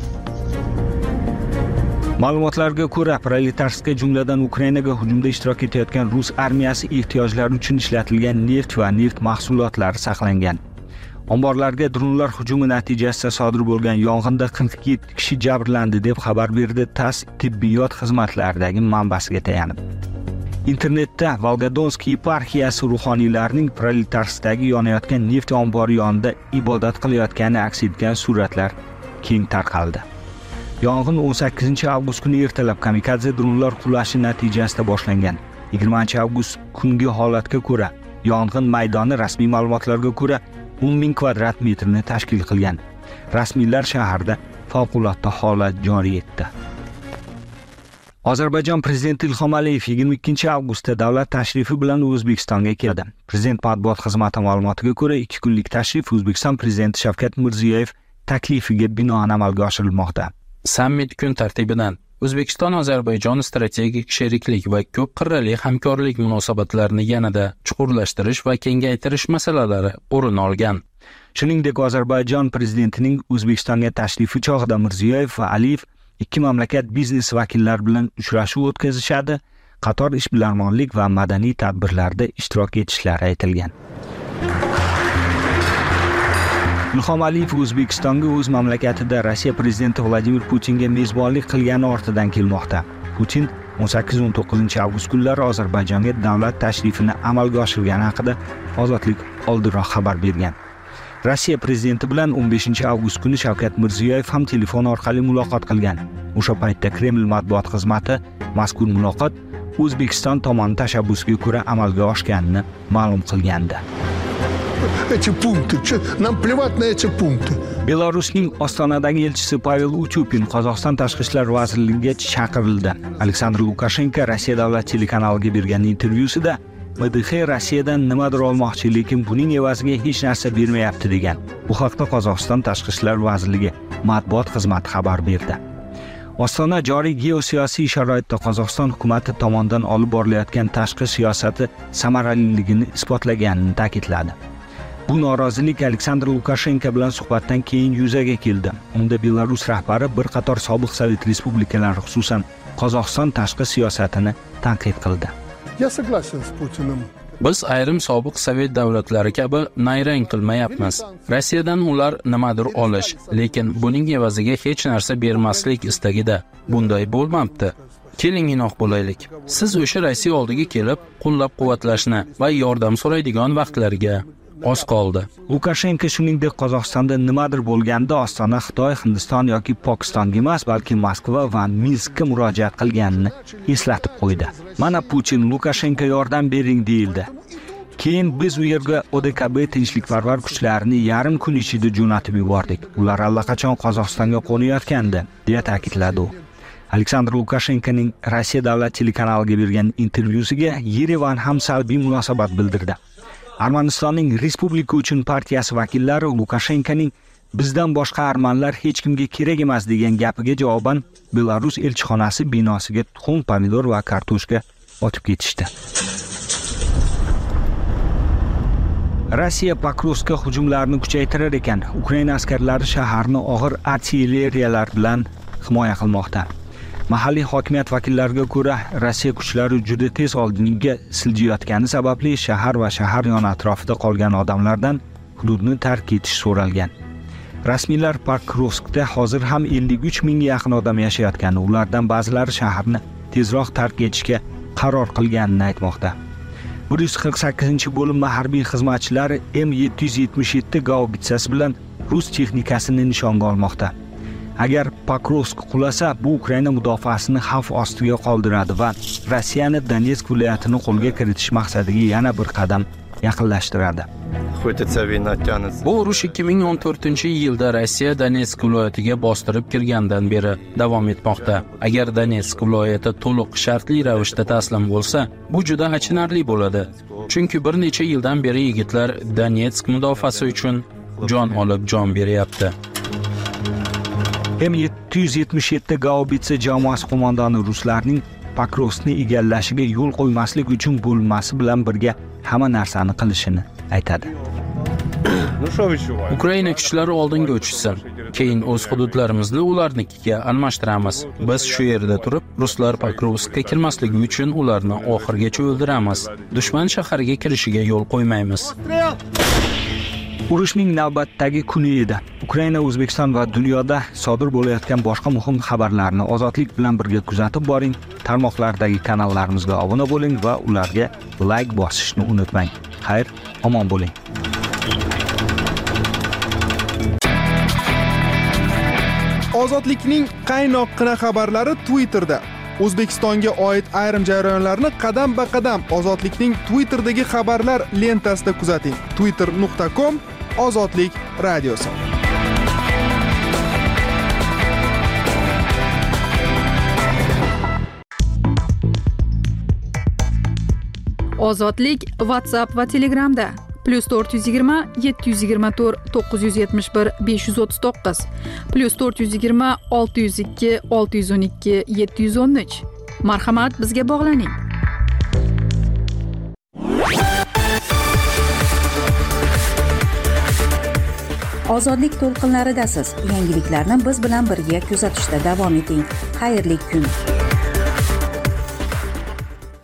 Ma'lumotlarga ko'ra, Proletarskka jumladan Ukrainaga hujumda ishtirok etayotgan rus armiyasi ehtiyojlari uchun ishlatilgan neft va neft mahsulotlari saqlangan. Omborlarga dronlar hujumi natijasida sodir bo'lgan yong'inda 47 kishi jabrlandi deb xabar berdi TASS tibbiyot xizmatlaridagi manbasiga tayanib. Internetda Volgodonsk yeparxiyasi ruhoniylarining Proletarskdagi yonayotgan neft ombori yonida ibodat qilayotgani aks etgan suratlar keng tarqaldi. Yong'in 18 avgust kuni ertalab kamikadze dronlar qulashi natijasida boshlangan. 20 avgust kungi holatga ko'ra, yong'in maydoni rasmiy ma'lumotlarga ko'ra 10,000 kvadrat metrni tashkil qilgan. Rasmiylar shaharda favqulodda holat joriy etdi. Ozarbayjon prezidenti Ilhom Aliyev 22-avgustda davlat tashrifi bilan O'zbekistonga keldi. Prezident matbuot xizmati ma'lumotiga ko'ra, 2 kunlik tashrif O'zbekiston prezidenti Shavkat Mirziyoyev taklifiga binoan amalga oshirilmoqda. Sammit kun tartibidan O'zbekiston-Ozarbayjon strategik sheriklik va ko'p qirrali hamkorlik munosabatlarini yanada chuqurlashtirish va kengaytirish masalalari o'rin olgan. Shuningdek, Ozarbayjon prezidentining O'zbekistonga tashrifi chog'ida Mirziyoyev va Aliyev ikki mamlakat biznes vakillari bilan uchrashuv o'tkazishadi, qator ishbilarmonlik va madaniy tadbirlarda ishtirok etishlari aytilgan. Ilhom Aliyev O'zbekistonga o'z mamlakatida Rossiya prezidenti Vladimir Putinga mezbonlik qilgani ortidan kelmoqda. Putin 18-19 avgust kunlari Ozarbayjonga davlat tashrifini amalga oshirgani haqida Ozodlik oldinroq xabar bergan. Rossiya prezidenti bilan 15-avgust kuni Shavkat Mirziyoyev ham telefon orqali muloqot qilgan. O'sha paytda Kreml matbuot xizmati mazkur muloqot O'zbekiston tomoni tashabbusiga ko'ra amalga oshganini ma'lum qilgandi. Нам плевать на эти пункты. Belarusning Ostonadagi elchisi Pavel Uchupin Qozog'iston tashqi ishlar vazirligiga chaqirildi. Aleksandr Lukashenko Rossiya davlat telekanaliga bergan intervyusida MDH Rossiyadan nimadir olmoqchi, lekin buning evaziga hech narsa bermayapti degan. Bu haqda Qozog'iston tashqi ishlar vazirligi matbuot xizmati xabar berdi. Ostona joriy geosiyosiy sharoitda Qozog'iston hukumati tomonidan olib borilayotgan tashqi siyosati samaraliligini isbotlaganini ta'kidladi. Bu norozilik Aleksandr Lukashenko bilan suhbatdan keyin yuzaga keldi. Unda Belarus rahbari bir qator sobiq Sovet respublikalari, xususan Qozog'iston tashqi siyosatini tanqid qildi. Я согласен с Путиным. Biz ayrim sobiq Sovet davlatlari kabi nayrang qilmayapmiz. Rossiyadan ular nimadir olish, lekin buning evaziga hech narsa bermaslik istagida. Bunday bo'lmabdi. Keling inoq bo'laylik. Siz o'sha Rossiya oldiga kelib, qo'llab-quvvatlashni va yordam so'raydigan vaqtlarga oz qoldi. Lukashenko shuningdek Qozog'istonda nimadir bo'lganda Ostona Xitoy, Hindiston yoki Pokistonga emas, balki Moskva va Minskka murojaat qilganini eslatib qo'ydi. Mana Putin Lukashenko yordam bering deyildi. Keyin biz u yerga ODKB tinchlikparvar kuchlarini yarim kun ichida jo'natib yubordik. Ular allaqachon Qozog'istonga qo'nayotgandi, deya ta'kidladi u. Aleksandr Lukashenkoning Rossiya davlat telekanaliga bergan intervyusiga Yerevan ham salbiy munosabat bildirdi. Armanistonning Respublika uchun partiyasi vakillari Lukashenkoning bizdan boshqa armanlar hech kimga kerak emas degan gapiga javoban Belarus elchixonasi binosiga tuxum, pomidor va kartoshka otib ketishdi. Rossiya Pokrovska hujumlarini kuchaytirar ekan, Ukraina askarlari shaharni og'ir artilleriyalar bilan himoya qilmoqda. Mahalliy hokimiyat vakillariga ko'ra, Rossiya kuchlari juda tez oldinga siljayotgani sababli shahar va shahar yon atrofida qolgan odamlardan hududni tark etish so'ralgan. Rasmiylar Pokrovskda hozir ham 53 mingga yaqin odam yashayotgani, ulardan ba'zilari shaharni tezroq tark etishga qaror qilganini aytmoqda. 148-bo'linma harbiy xizmatchilari M777 gaubitsasi bilan rus texnikasini nishonga olmoqda. Agar Pokrovsk qulasa, bu Ukraina mudofaasini xavf ostiga qoldiradi va Rossiyani Donetsk viloyatini qo'lga kiritish maqsadiga yana bir qadam yaqinlashtiradi. Bu urush 2014-yilda Rossiya Donetsk viloyatiga bostirib kirgandan beri davom etmoqda. Agar Donetsk viloyati to'liq shartli ravishda taslim bo'lsa, bu juda achinarli bo'ladi. Chunki bir necha yildan beri yigitlar Donetsk mudofaasi uchun jon olib jon beryapti. M777 gaubitsa jamoasi qo'mondoni ruslarning Pokrovskni egallashiga yo'l qo'ymaslik uchun bo'linmasi bilan birga hamma narsani qilishini aytadi. Ukraina kuchlari oldinga uchishsin, keyin o'z hududlarimizni ularnikiga almashtiramiz. Biz shu yerda turib, ruslar Pokrovskka kirmasligi uchun ularni oxirgacha o'ldiramiz. Dushman shaharga kirishiga yo'l qo'ymaymiz. Urushning navbatdagi kuni edi. Ukraina, O'zbekiston va dunyoda sodir bo'layotgan boshqa muhim xabarlarni ozodlik bilan birga kuzatib boring. Tarmoqlardagi kanallarimizga obuna bo'ling va ularga like bosishni unutmang. Xayr, omon bo'ling. Ozodlikning qaynoqqina xabarlari Twitterda. O'zbekistonga oid ayrim jarayonlarni qadam-ba-qadam Ozodlikning Twitterdagi xabarlar lentasida kuzating. twitter.com/ozodlik radiosi. Ozodlik WhatsApp va Telegramda +420 724 971 539 +420 602 612 713. Marhamat, bizga bog'laning. Ozodlik to'lqinlaridasiz. Yangiliklarni biz bilan birga kuzatishda davom eting. Xayrli kun.